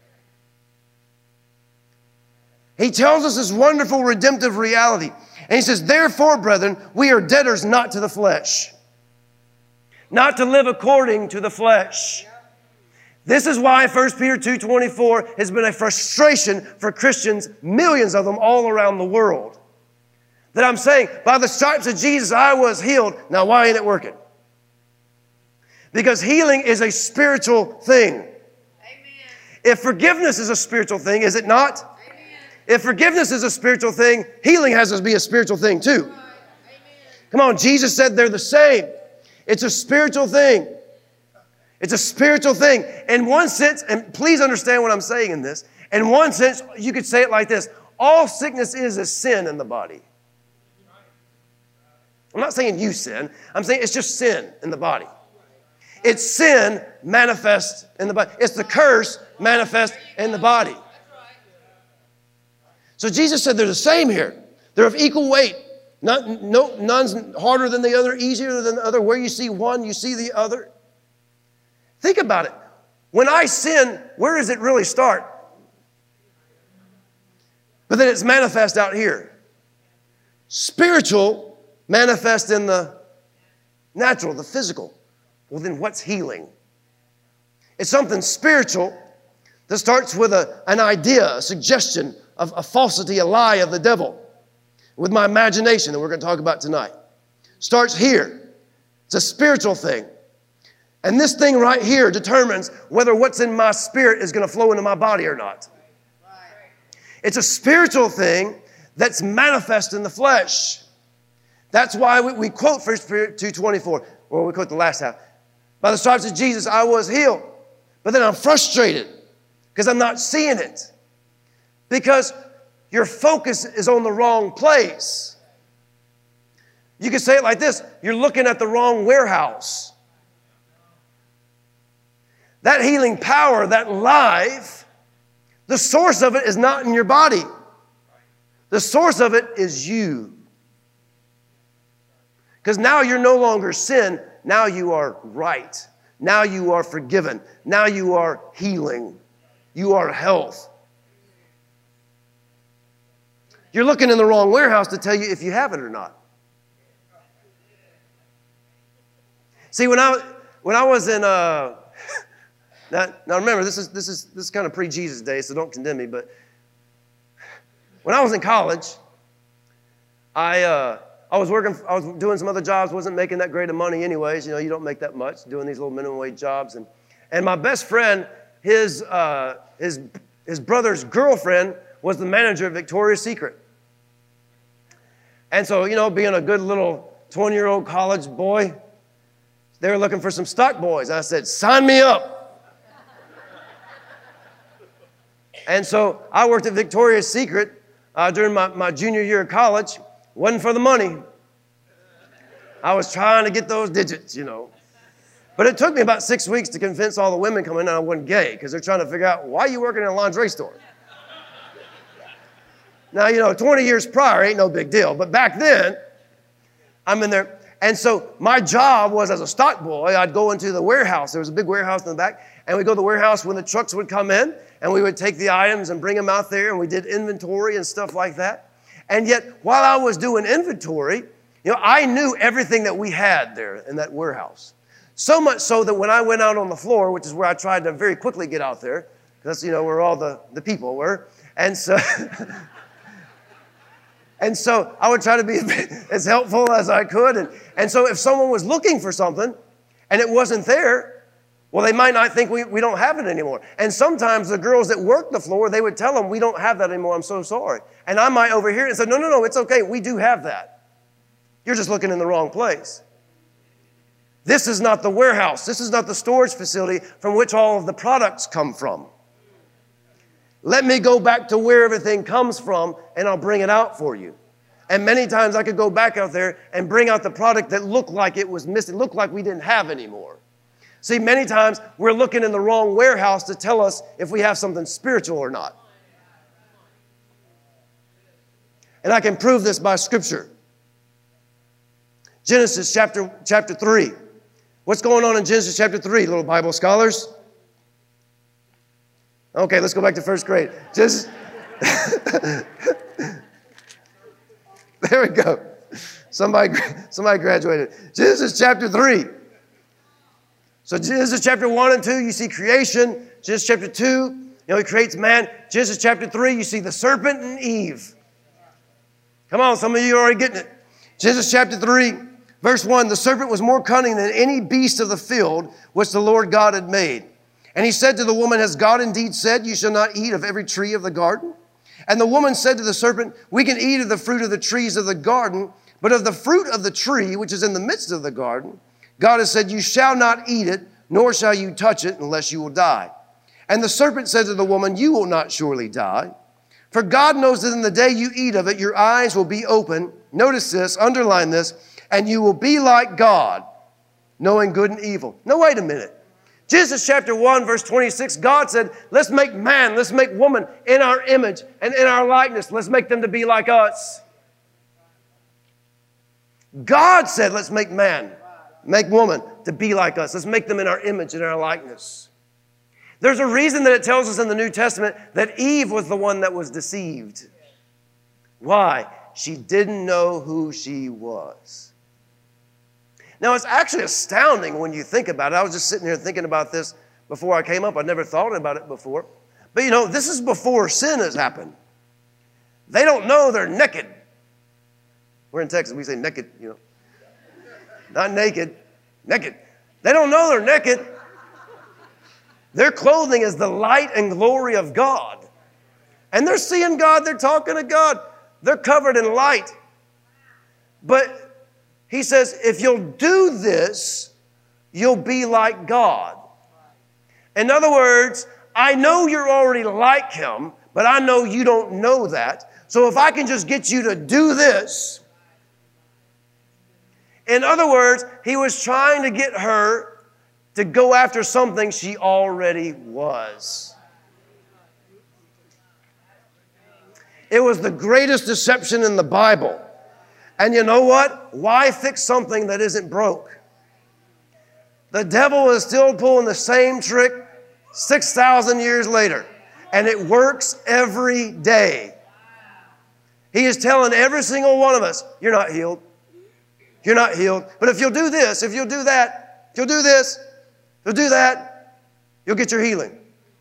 He tells us this wonderful redemptive reality. And he says, therefore, brethren, we are debtors not to the flesh. Not to live according to the flesh. This is why First Peter two twenty-four has been a frustration for Christians, millions of them all around the world. That I'm saying, by the stripes of Jesus, I was healed. Now, why ain't it working? Because healing is a spiritual thing. Amen. If forgiveness is a spiritual thing, is it not? Amen. If forgiveness is a spiritual thing, healing has to be a spiritual thing too. Amen. Come on, Jesus said they're the same. It's a spiritual thing. It's a spiritual thing. In one sense, and please understand what I'm saying in this, in one sense, you could say it like this. All sickness is a sin in the body. I'm not saying you sin. I'm saying it's just sin in the body. It's sin manifest in the body. It's the curse manifest in the body. So Jesus said they're the same here. They're of equal weight. Not, no, none's harder than the other, easier than the other. Where you see one, you see the other. Think about it. When I sin, where does it really start? But then it's manifest out here. Spiritual manifest in the natural, the physical. Well, then what's healing? It's something spiritual that starts with a, an idea, a suggestion of a falsity, a lie of the devil, with my imagination that we're going to talk about tonight. Starts here. It's a spiritual thing. And this thing right here determines whether what's in my spirit is going to flow into my body or not. It's a spiritual thing that's manifest in the flesh. That's why we, we quote First Peter two twenty-four, or we quote the last half. By the stripes of Jesus, I was healed. But then I'm frustrated because I'm not seeing it. Because your focus is on the wrong place. You could say it like this. You're looking at the wrong warehouse. That healing power, that life, the source of it is not in your body. The source of it is you. Because now you're no longer sin. Now you are right. Now you are forgiven. Now you are healing. You are health. You're looking in the wrong warehouse to tell you if you have it or not. See, when I when I was in uh, now, now remember this is this is this is kind of pre-Jesus days, so don't condemn me. But when I was in college, I. Uh, I was working, I was doing some other jobs, wasn't making that great of money anyways. You know, you don't make that much doing these little minimum wage jobs. And, and my best friend, his, uh, his, his brother's girlfriend was the manager of Victoria's Secret. And so, you know, being a good little twenty-year-old college boy, they were looking for some stock boys. I said, sign me up. And so I worked at Victoria's Secret uh, during my, my junior year of college. Wasn't for the money. I was trying to get those digits, you know. But it took me about six weeks to convince all the women coming in I wasn't gay, because they're trying to figure out, why are you working in a lingerie store? Now, you know, twenty years prior ain't no big deal. But back then, I'm in there. And so my job was, as a stock boy, I'd go into the warehouse. There was a big warehouse in the back. And we'd go to the warehouse when the trucks would come in. And we would take the items and bring them out there. And we did inventory and stuff like that. And yet, while I was doing inventory, you know, I knew everything that we had there in that warehouse. So much so that when I went out on the floor, which is where I tried to very quickly get out there, because, you know, where all the, the people were. And so... And so I would try to be as helpful as I could. And, and so if someone was looking for something and it wasn't there, well, they might not think we, we don't have it anymore. And sometimes the girls that work the floor, they would tell them, we don't have that anymore, I'm so sorry. And I might overhear it and say, no, no, no, it's okay, we do have that. You're just looking in the wrong place. This is not the warehouse. This is not the storage facility from which all of the products come from. Let me go back to where everything comes from, and I'll bring it out for you. And many times I could go back out there and bring out the product that looked like it was missing, looked like we didn't have anymore. See, many times we're looking in the wrong warehouse to tell us if we have something spiritual or not. And I can prove this by Scripture. Genesis chapter, chapter three. What's going on in Genesis chapter three, little Bible scholars? Okay, let's go back to first grade. Just there we go. Somebody, somebody graduated. Genesis chapter three. So Genesis chapter one and two, you see creation. Genesis chapter two, you know, he creates man. Genesis chapter three, you see the serpent and Eve. Come on, some of you are already getting it. Genesis chapter three, verse one, the serpent was more cunning than any beast of the field which the Lord God had made. And he said to the woman, has God indeed said, you shall not eat of every tree of the garden? And the woman said to the serpent, we can eat of the fruit of the trees of the garden, but of the fruit of the tree which is in the midst of the garden, God has said, you shall not eat it, nor shall you touch it, unless you will die. And the serpent said to the woman, you will not surely die. For God knows that in the day you eat of it, your eyes will be open. Notice this, underline this, and you will be like God, knowing good and evil. No, wait a minute. Genesis chapter one, verse twenty-six, God said, let's make man, let's make woman in our image and in our likeness. Let's make them to be like us. God said, let's make man, make woman to be like us. Let's make them in our image and our likeness. There's a reason that it tells us in the New Testament that Eve was the one that was deceived. Why? She didn't know who she was. Now, it's actually astounding when you think about it. I was just sitting here thinking about this before I came up. I'd never thought about it before. But, you know, this is before sin has happened. They don't know they're naked. We're in Texas. We say naked, you know. Not naked, naked. They don't know they're naked. Their clothing is the light and glory of God. And they're seeing God. They're talking to God. They're covered in light. But he says, if you'll do this, you'll be like God. In other words, I know you're already like him, but I know you don't know that. So if I can just get you to do this. In other words, he was trying to get her to go after something she already was. It was the greatest deception in the Bible. And you know what? Why fix something that isn't broke? The devil is still pulling the same trick six thousand years later. And it works every day. He is telling every single one of us, you're not healed. You're not healed. But if you'll do this, if you'll do that, if you'll do this, if you'll do that, you'll get your healing.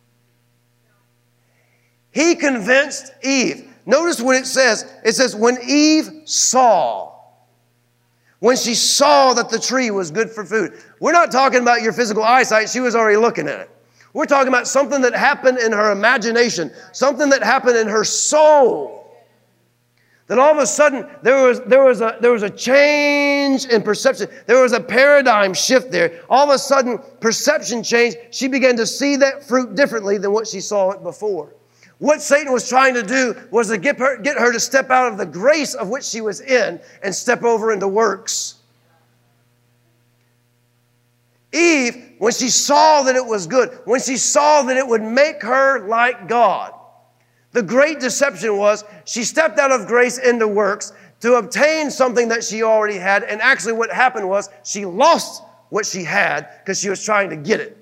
He convinced Eve. Notice what it says. It says, when Eve saw, when she saw that the tree was good for food. We're not talking about your physical eyesight. She was already looking at it. We're talking about something that happened in her imagination, something that happened in her soul. That all of a sudden, there was, there was, a, there was a change in perception. There was a paradigm shift there. All of a sudden, perception changed. She began to see that fruit differently than what she saw it before. What Satan was trying to do was to get her, get her to step out of the grace of which she was in and step over into works. Eve, when she saw that it was good, when she saw that it would make her like God, the great deception was she stepped out of grace into works to obtain something that she already had. And actually what happened was she lost what she had because she was trying to get it.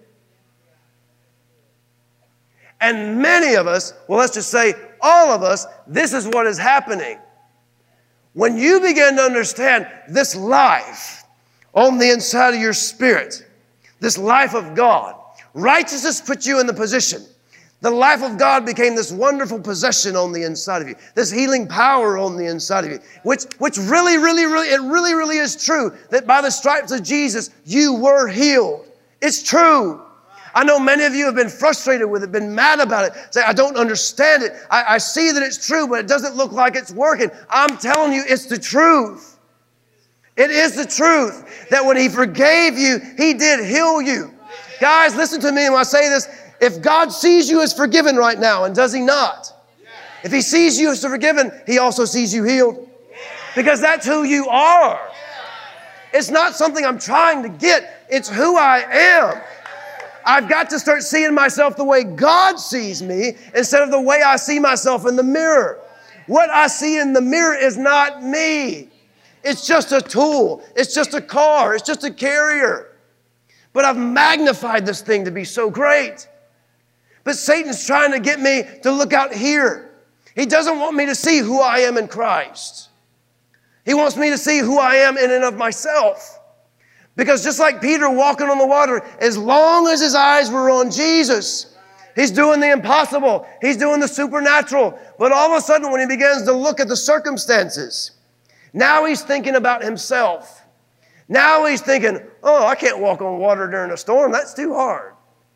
And many of us, well, let's just say all of us, this is what is happening. When you begin to understand this life on the inside of your spirit, this life of God, righteousness put you in the position. The life of God became this wonderful possession on the inside of you, this healing power on the inside of you, which, which really, really, really, it really, really is true that by the stripes of Jesus, you were healed. It's true. I know many of you have been frustrated with it, been mad about it. Say, I don't understand it. I, I see that it's true, but it doesn't look like it's working. I'm telling you, it's the truth. It is the truth that when He forgave you, He did heal you. Guys, listen to me when I say this. If God sees you as forgiven right now, and does He not? If He sees you as forgiven, He also sees you healed. Because that's who you are. It's not something I'm trying to get. It's who I am. I've got to start seeing myself the way God sees me instead of the way I see myself in the mirror. What I see in the mirror is not me. It's just a tool. It's just a car. It's just a carrier. But I've magnified this thing to be so great. But Satan's trying to get me to look out here. He doesn't want me to see who I am in Christ. He wants me to see who I am in and of myself. Because just like Peter walking on the water, as long as his eyes were on Jesus, he's doing the impossible. He's doing the supernatural. But all of a sudden, when he begins to look at the circumstances, now he's thinking about himself. Now he's thinking, oh, I can't walk on water during a storm. That's too hard.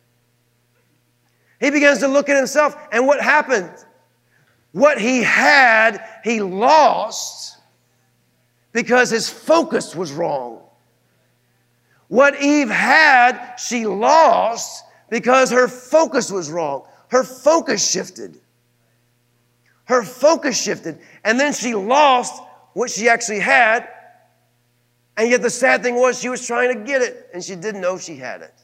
He begins to look at himself. And what happened? What he had, he lost because his focus was wrong. What Eve had, she lost because her focus was wrong. Her focus shifted. Her focus shifted. And then she lost what she actually had. And yet the sad thing was she was trying to get it, and she didn't know she had it.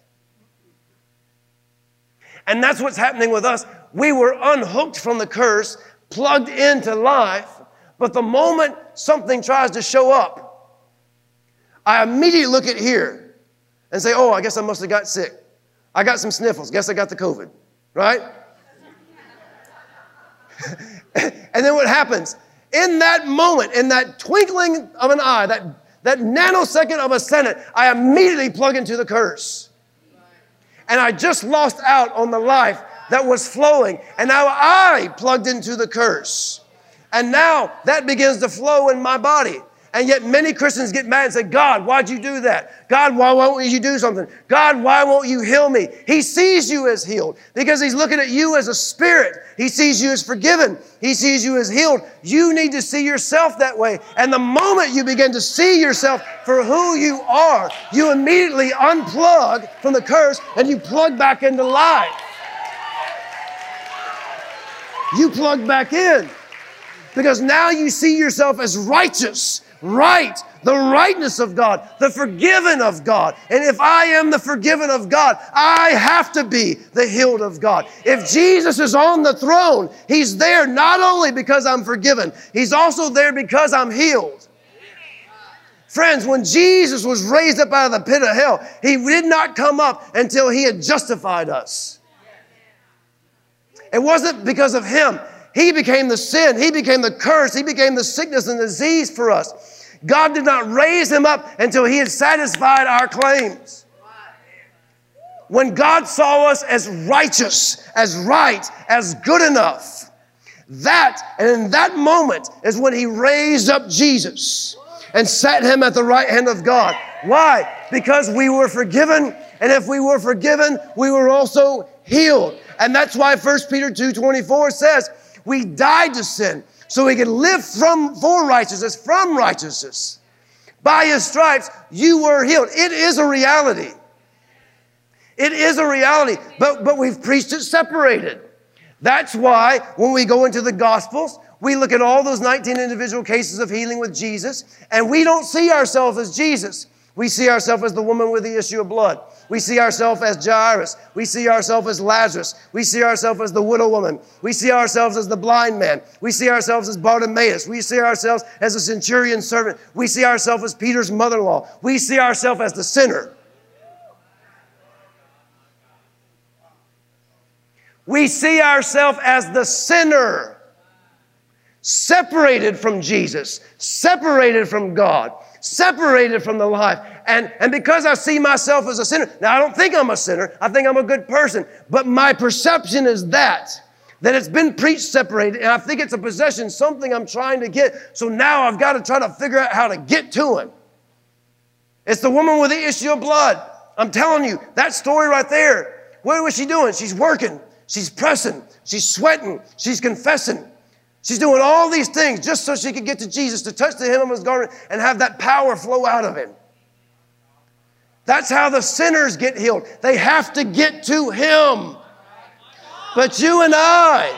And that's what's happening with us. We were unhooked from the curse, plugged into life, but the moment something tries to show up, I immediately look at here and say, oh, I guess I must have got sick. I got some sniffles. Guess I got the COVID, right? And then what happens? In that moment, in that twinkling of an eye, that, that nanosecond of a second, I immediately plug into the curse. And I just lost out on the life that was flowing. And now I plugged into the curse. And now that begins to flow in my body. And yet many Christians get mad and say, God, why'd you do that? God, why won't you do something? God, why won't you heal me? He sees you as healed because He's looking at you as a spirit. He sees you as forgiven. He sees you as healed. You need to see yourself that way. And the moment you begin to see yourself for who you are, you immediately unplug from the curse and you plug back into life. You plug back in because now you see yourself as righteous. Right, the rightness of God, the forgiven of God. And if I am the forgiven of God, I have to be the healed of God. If Jesus is on the throne, He's there not only because I'm forgiven, He's also there because I'm healed. Friends, when Jesus was raised up out of the pit of hell, He did not come up until He had justified us. It wasn't because of Him. He became the sin. He became the curse. He became the sickness and disease for us. God did not raise Him up until He had satisfied our claims. When God saw us as righteous, as right, as good enough, that, and in that moment is when He raised up Jesus and sat Him at the right hand of God. Why? Because we were forgiven, and if we were forgiven, we were also healed. And that's why First Peter two twenty-four says, we died to sin so we could live from for righteousness, from righteousness. By His stripes, you were healed. It is a reality. It is a reality, but, but we've preached it separated. That's why when we go into the Gospels, we look at all those nineteen individual cases of healing with Jesus, and we don't see ourselves as Jesus. We see ourselves as the woman with the issue of blood. We see ourselves as Jairus. We see ourselves as Lazarus. We see ourselves as the widow woman. We see ourselves as the blind man. We see ourselves as Bartimaeus. We see ourselves as a centurion servant. We see ourselves as Peter's mother-in-law. We see ourselves as the sinner. We see ourselves as the sinner, separated from Jesus, separated from God, separated from the life. And, and because I see myself as a sinner, now I don't think I'm a sinner, I think I'm a good person, but my perception is that, that it's been preached separated, and I think it's a possession, something I'm trying to get, so now I've got to try to figure out how to get to him. It's the woman with the issue of blood. I'm telling you, that story right there, what was she doing? She's working. She's pressing, she's sweating, she's confessing. She's doing all these things just so she could get to Jesus, to touch the hem of his garment and have that power flow out of him. That's how the sinners get healed. They have to get to him. But you and I,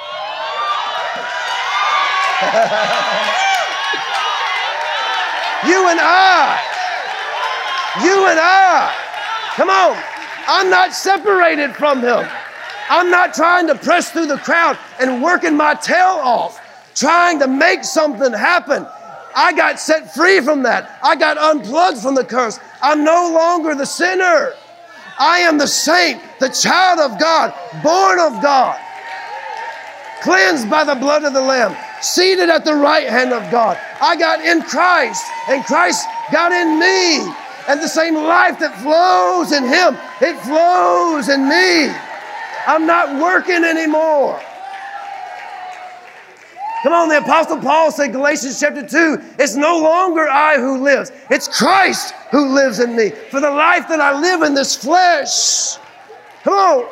you and I, you and I, come on, I'm not separated from him. I'm not trying to press through the crowd and working my tail off, trying to make something happen. I got set free from that. I got unplugged from the curse. I'm no longer the sinner. I am the saint, the child of God, born of God, cleansed by the blood of the Lamb, seated at the right hand of God. I got in Christ, and Christ got in me. And the same life that flows in him, it flows in me. I'm not working anymore. Come on, the Apostle Paul said, Galatians chapter two, it's no longer I who lives. It's Christ who lives in me. For the life that I live in this flesh. Come on.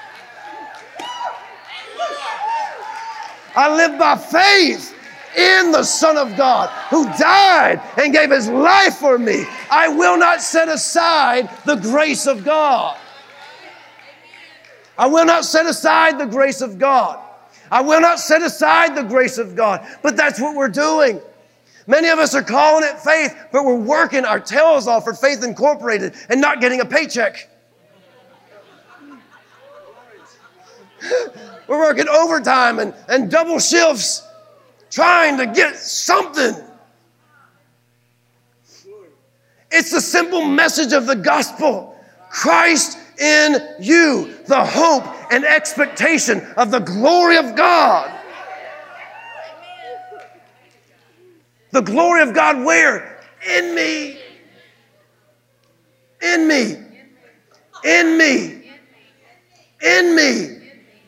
I live by faith in the Son of God who died and gave his life for me. I will not set aside the grace of God. I will not set aside the grace of God. I will not set aside the grace of God. But that's what we're doing. Many of us are calling it faith, but we're working our tails off for Faith Incorporated and not getting a paycheck. We're working overtime and, and double shifts trying to get something. It's the simple message of the gospel. Christ in you, the hope and expectation of the glory of God. The glory of God where? In me. In me. In me. In me.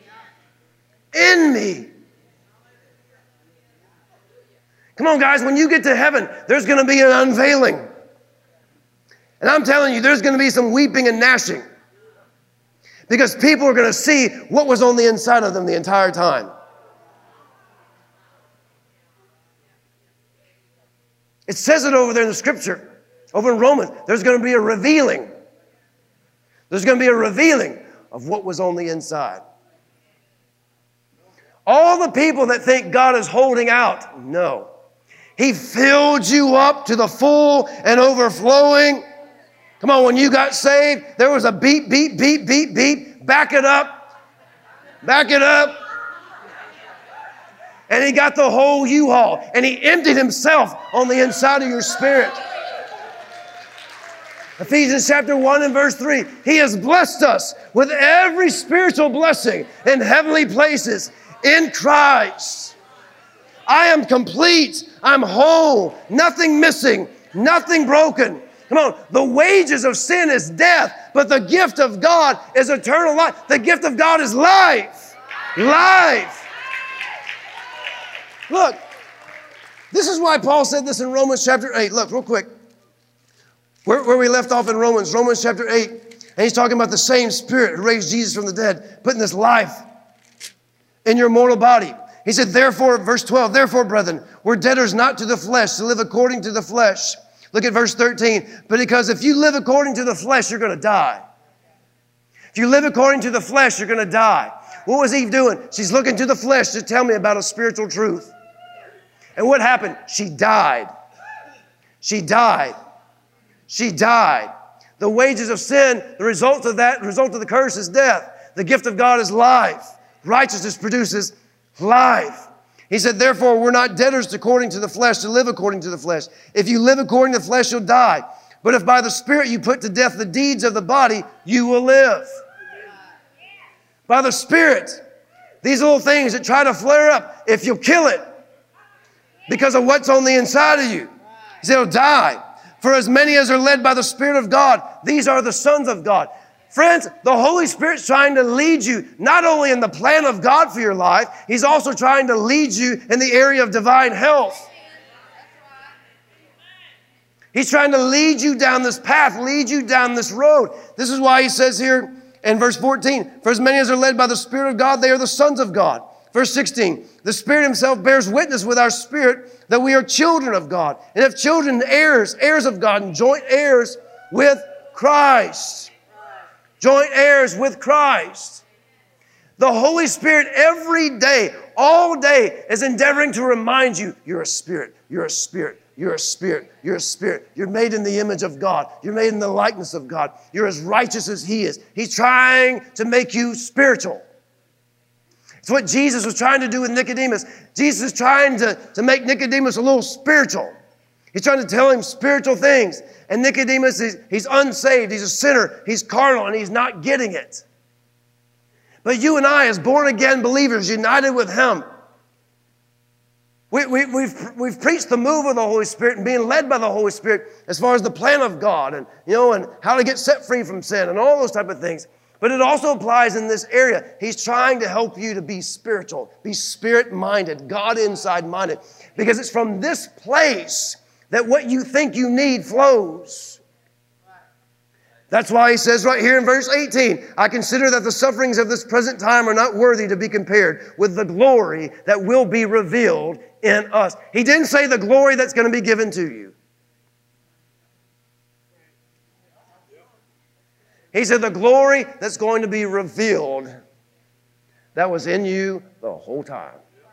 In me. Come on, guys, when you get to heaven, there's going to be an unveiling. And I'm telling you, there's going to be some weeping and gnashing. Because people are going to see what was on the inside of them the entire time. It says it over there in the scripture, over in Romans. There's going to be a revealing. There's going to be a revealing of what was on the inside. All the people that think God is holding out, no. He filled you up to the full and overflowing. Come on, when you got saved, there was a beep, beep, beep, beep, beep. Back it up. Back it up. And he got the whole U-Haul. And he emptied himself on the inside of your spirit. Ephesians chapter one and verse three. He has blessed us with every spiritual blessing in heavenly places in Christ. I am complete. I'm whole. Nothing missing. Nothing broken. Come on, the wages of sin is death, but the gift of God is eternal life. The gift of God is life. Life. Look, this is why Paul said this in Romans chapter eight. Look, real quick. Where, where we left off in Romans, Romans chapter eight, and he's talking about the same Spirit who raised Jesus from the dead, putting this life in your mortal body. He said, therefore, verse twelve, therefore, brethren, we're debtors not to the flesh, to live according to the flesh. Look at verse thirteen. But because if you live according to the flesh, you're going to die. If you live according to the flesh, you're going to die. What was Eve doing? She's looking to the flesh to tell me about a spiritual truth. And what happened? She died. She died. She died. The wages of sin, the result of that, the result of the curse is death. The gift of God is life. Righteousness produces life. He said, therefore, we're not debtors according to the flesh to live according to the flesh. If you live according to the flesh, you'll die. But if by the Spirit you put to death the deeds of the body, you will live. By the Spirit, these little things that try to flare up, if you'll kill it because of what's on the inside of you, he said, it'll die. For as many as are led by the Spirit of God, these are the sons of God. Friends, the Holy Spirit's trying to lead you not only in the plan of God for your life, He's also trying to lead you in the area of divine health. He's trying to lead you down this path, lead you down this road. This is why He says here in verse fourteen, for as many as are led by the Spirit of God, they are the sons of God. Verse sixteen, the Spirit Himself bears witness with our spirit that we are children of God. And if children, heirs, heirs of God, and joint heirs with Christ. Joint heirs with Christ. The Holy Spirit every day, all day, is endeavoring to remind you, you're a spirit, you're a spirit, you're a spirit, you're a spirit. You're made in the image of God. You're made in the likeness of God. You're as righteous as He is. He's trying to make you spiritual. It's what Jesus was trying to do with Nicodemus. Jesus is trying to, to make Nicodemus a little spiritual. He's trying to tell him spiritual things. And Nicodemus, is, he's unsaved. He's a sinner. He's carnal, and he's not getting it. But you and I, as born-again believers, united with Him, we, we, we've, we've preached the move of the Holy Spirit and being led by the Holy Spirit as far as the plan of God and, you know, and how to get set free from sin and all those type of things. But it also applies in this area. He's trying to help you to be spiritual, be spirit-minded, God inside-minded, because it's from this place that what you think you need flows. That's why He says right here in verse eighteen, I consider that the sufferings of this present time are not worthy to be compared with the glory that will be revealed in us. He didn't say the glory that's going to be given to you. He said the glory that's going to be revealed that was in you the whole time.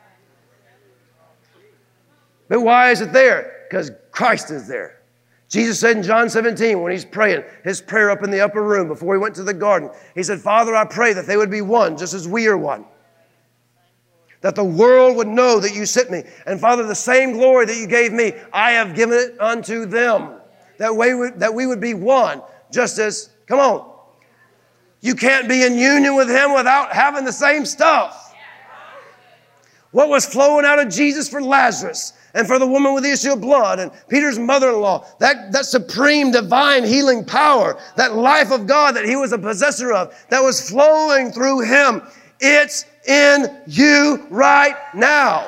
But why is it there? Because Christ is there. Jesus said in John seventeen, when He's praying, His prayer up in the upper room before He went to the garden, He said, Father, I pray that they would be one, just as we are one. That the world would know that You sent Me. And Father, the same glory that You gave Me, I have given it unto them. That way, we, that we would be one, just as, come on. You can't be in union with Him without having the same stuff. What was flowing out of Jesus for Lazarus and for the woman with the issue of blood and Peter's mother-in-law, that, that supreme divine healing power, that life of God that He was a possessor of, that was flowing through Him, it's in you right now.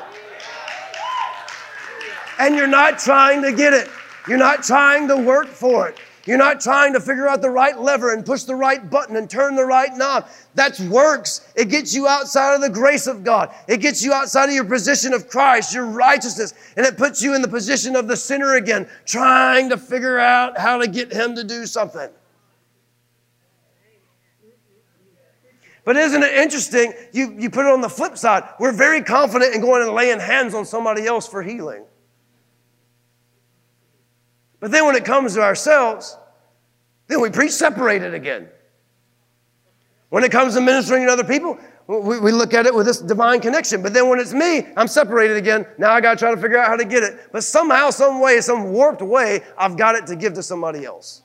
And you're not trying to get it. You're not trying to work for it. You're not trying to figure out the right lever and push the right button and turn the right knob. That's works. It gets you outside of the grace of God. It gets you outside of your position of Christ, your righteousness, and it puts you in the position of the sinner again, trying to figure out how to get Him to do something. But isn't it interesting? You, you put it on the flip side. We're very confident in going and laying hands on somebody else for healing. But then when it comes to ourselves, then we preach separated again. When it comes to ministering to other people, we, we look at it with this divine connection. But then when it's me, I'm separated again. Now I got to try to figure out how to get it. But somehow, some way, some warped way, I've got it to give to somebody else.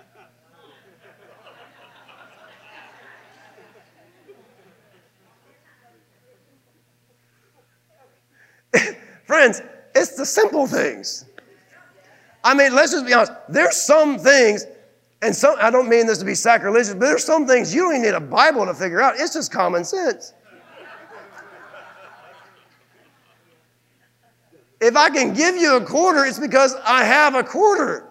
Friends, it's the simple things. I mean, let's just be honest. There's some things, and some, I don't mean this to be sacrilegious, but there's some things you don't even need a Bible to figure out. It's just common sense. If I can give you a quarter, it's because I have a quarter.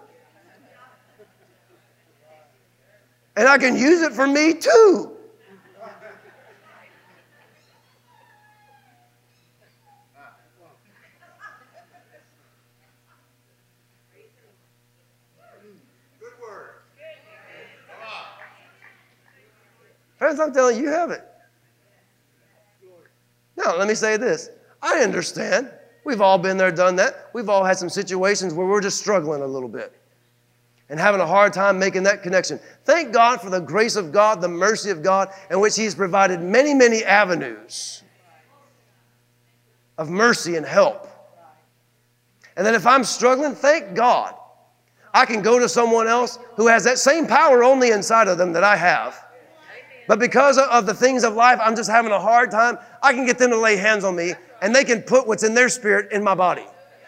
And I can use it for me too. Friends, I'm telling you, you have it. Now, let me say this. I understand. We've all been there, done that. We've all had some situations where we're just struggling a little bit. and having a hard time making that connection. Thank God for the grace of God, the mercy of God, in which He's provided many, many avenues of mercy and help. And then if I'm struggling, thank God I can go to someone else who has that same power only inside of them that I have. But because of the things of life, I'm just having a hard time. I can get them to lay hands on me, and they can put what's in their spirit in my body.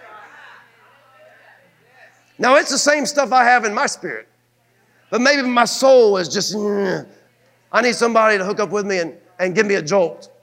Now, it's the same stuff I have in my spirit. But maybe my soul is just, mm, I need somebody to hook up with me and, and give me a jolt.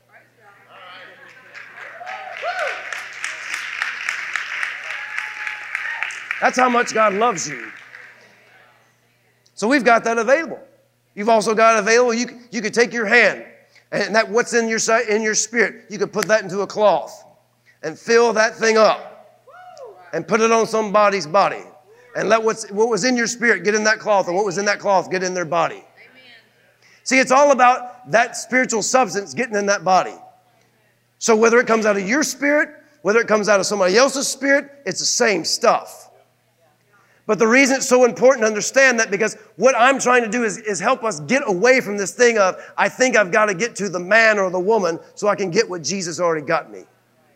That's how much God loves you. So we've got that available. You've also got it available. You, you could take your hand, and that what's in your, in your spirit, you could put that into a cloth and fill that thing up and put it on somebody's body. And let what's, what was in your spirit get in that cloth, and what was in that cloth get in their body. Amen. See, it's all about that spiritual substance getting in that body. So whether it comes out of your spirit, whether it comes out of somebody else's spirit, it's the same stuff. But the reason it's so important to understand that, because what I'm trying to do is, is help us get away from this thing of, I think I've got to get to the man or the woman so I can get what Jesus already got me.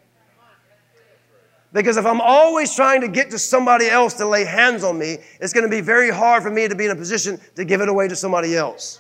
Because if I'm always trying to get to somebody else to lay hands on me, it's going to be very hard for me to be in a position to give it away to somebody else.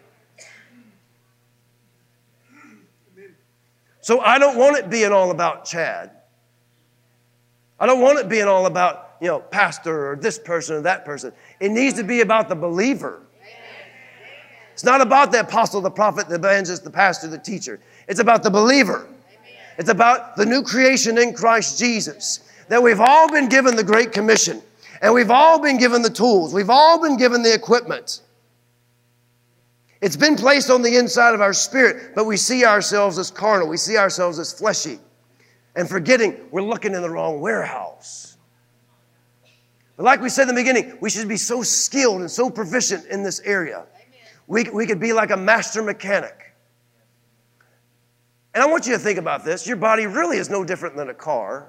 So I don't want it being all about Chad. I don't want it being all about, you know, pastor or this person or that person. It needs to be about the believer. It's not about the apostle, the prophet, the evangelist, the pastor, the teacher. It's about the believer. It's about the new creation in Christ Jesus. That we've all been given the Great Commission. And we've all been given the tools. We've all been given the equipment. It's been placed on the inside of our spirit, but we see ourselves as carnal. We see ourselves as fleshy. And forgetting we're looking in the wrong warehouse. But like we said in the beginning, we should be so skilled and so proficient in this area. We, we could be like a master mechanic. And I want you to think about this. Your body really is no different than a car.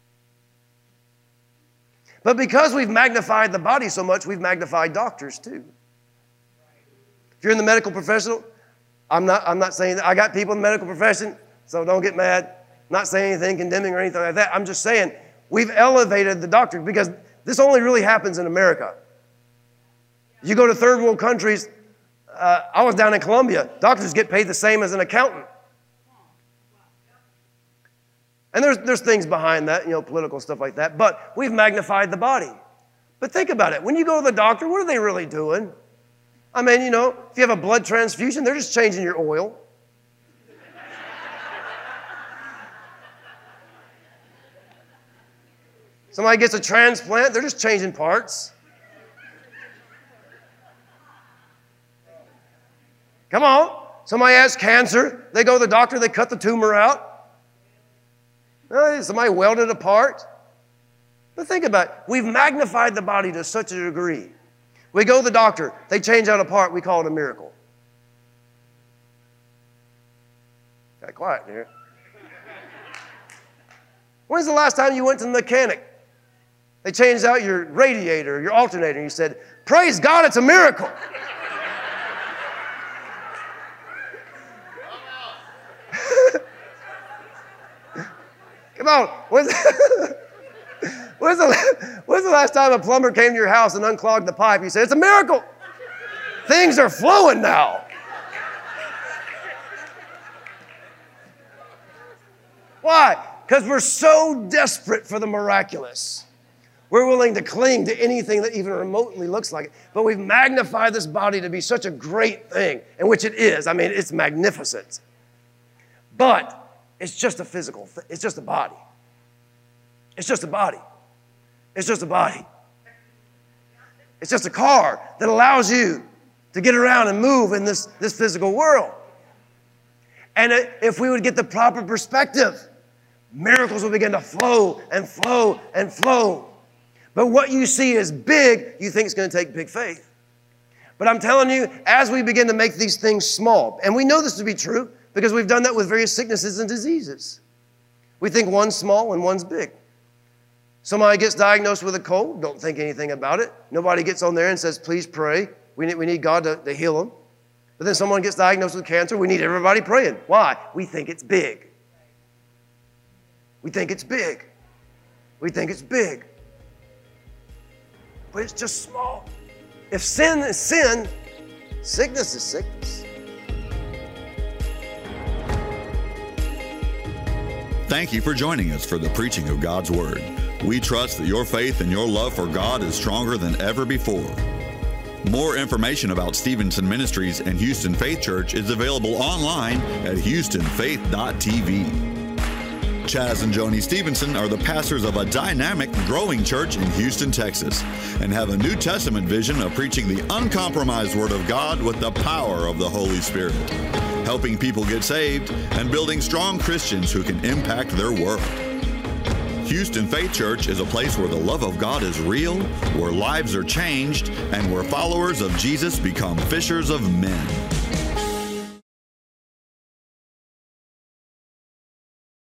But because we've magnified the body so much, we've magnified doctors too. If you're in the medical profession, I'm not, I'm not saying that. I got people in the medical profession, so don't get mad. I'm not saying anything condemning or anything like that. I'm just saying we've elevated the doctor, because this only really happens in America. You go to third world countries. Uh, I was down in Colombia. Doctors get paid the same as an accountant. And there's, there's things behind that, you know, political stuff like that. But we've magnified the body. But think about it. When you go to the doctor, what are they really doing? I mean, you know, if you have a blood transfusion, they're just changing your oil. Somebody gets a transplant, they're just changing parts. Come on. Somebody has cancer, they go to the doctor, they cut the tumor out. Somebody welded apart. But think about it. We've magnified the body to such a degree. We go to the doctor. They change out a part. We call it a miracle. Got quiet here. When's the last time you went to the mechanic? They changed out your radiator, your alternator, and you said, praise God, it's a miracle. Come on. When's, when's, the, when's the last time a plumber came to your house and unclogged the pipe? You said, it's a miracle. Things are flowing now. Why? Because we're so desperate for the miraculous. We're willing to cling to anything that even remotely looks like it. But we've magnified this body to be such a great thing, in which it is. I mean, it's magnificent. But it's just a physical thing. It's just a body. It's just a body. It's just a body. It's just a car that allows you to get around and move in this, this physical world. And if we would get the proper perspective, miracles will begin to flow and flow and flow. But what you see is big, you think it's going to take big faith. But I'm telling you, as we begin to make these things small, and we know this to be true, because we've done that with various sicknesses and diseases. We think one's small and one's big. Somebody gets diagnosed with a cold, don't think anything about it. Nobody gets on there and says, please pray. We need, we need God to, to heal them. But then someone gets diagnosed with cancer, we need everybody praying. Why? We think it's big. We think it's big. We think it's big. But it's just small. If sin is sin, sickness is sickness. Thank you for joining us for the preaching of God's Word. We trust that your faith and your love for God is stronger than ever before. More information about Stevenson Ministries and Houston Faith Church is available online at houston faith dot t v. Chaz and Joni Stevenson are the pastors of a dynamic, growing church in Houston, Texas, and have a New Testament vision of preaching the uncompromised Word of God with the power of the Holy Spirit, helping people get saved and building strong Christians who can impact their world. Houston Faith Church is a place where the love of God is real, where lives are changed, and where followers of Jesus become fishers of men.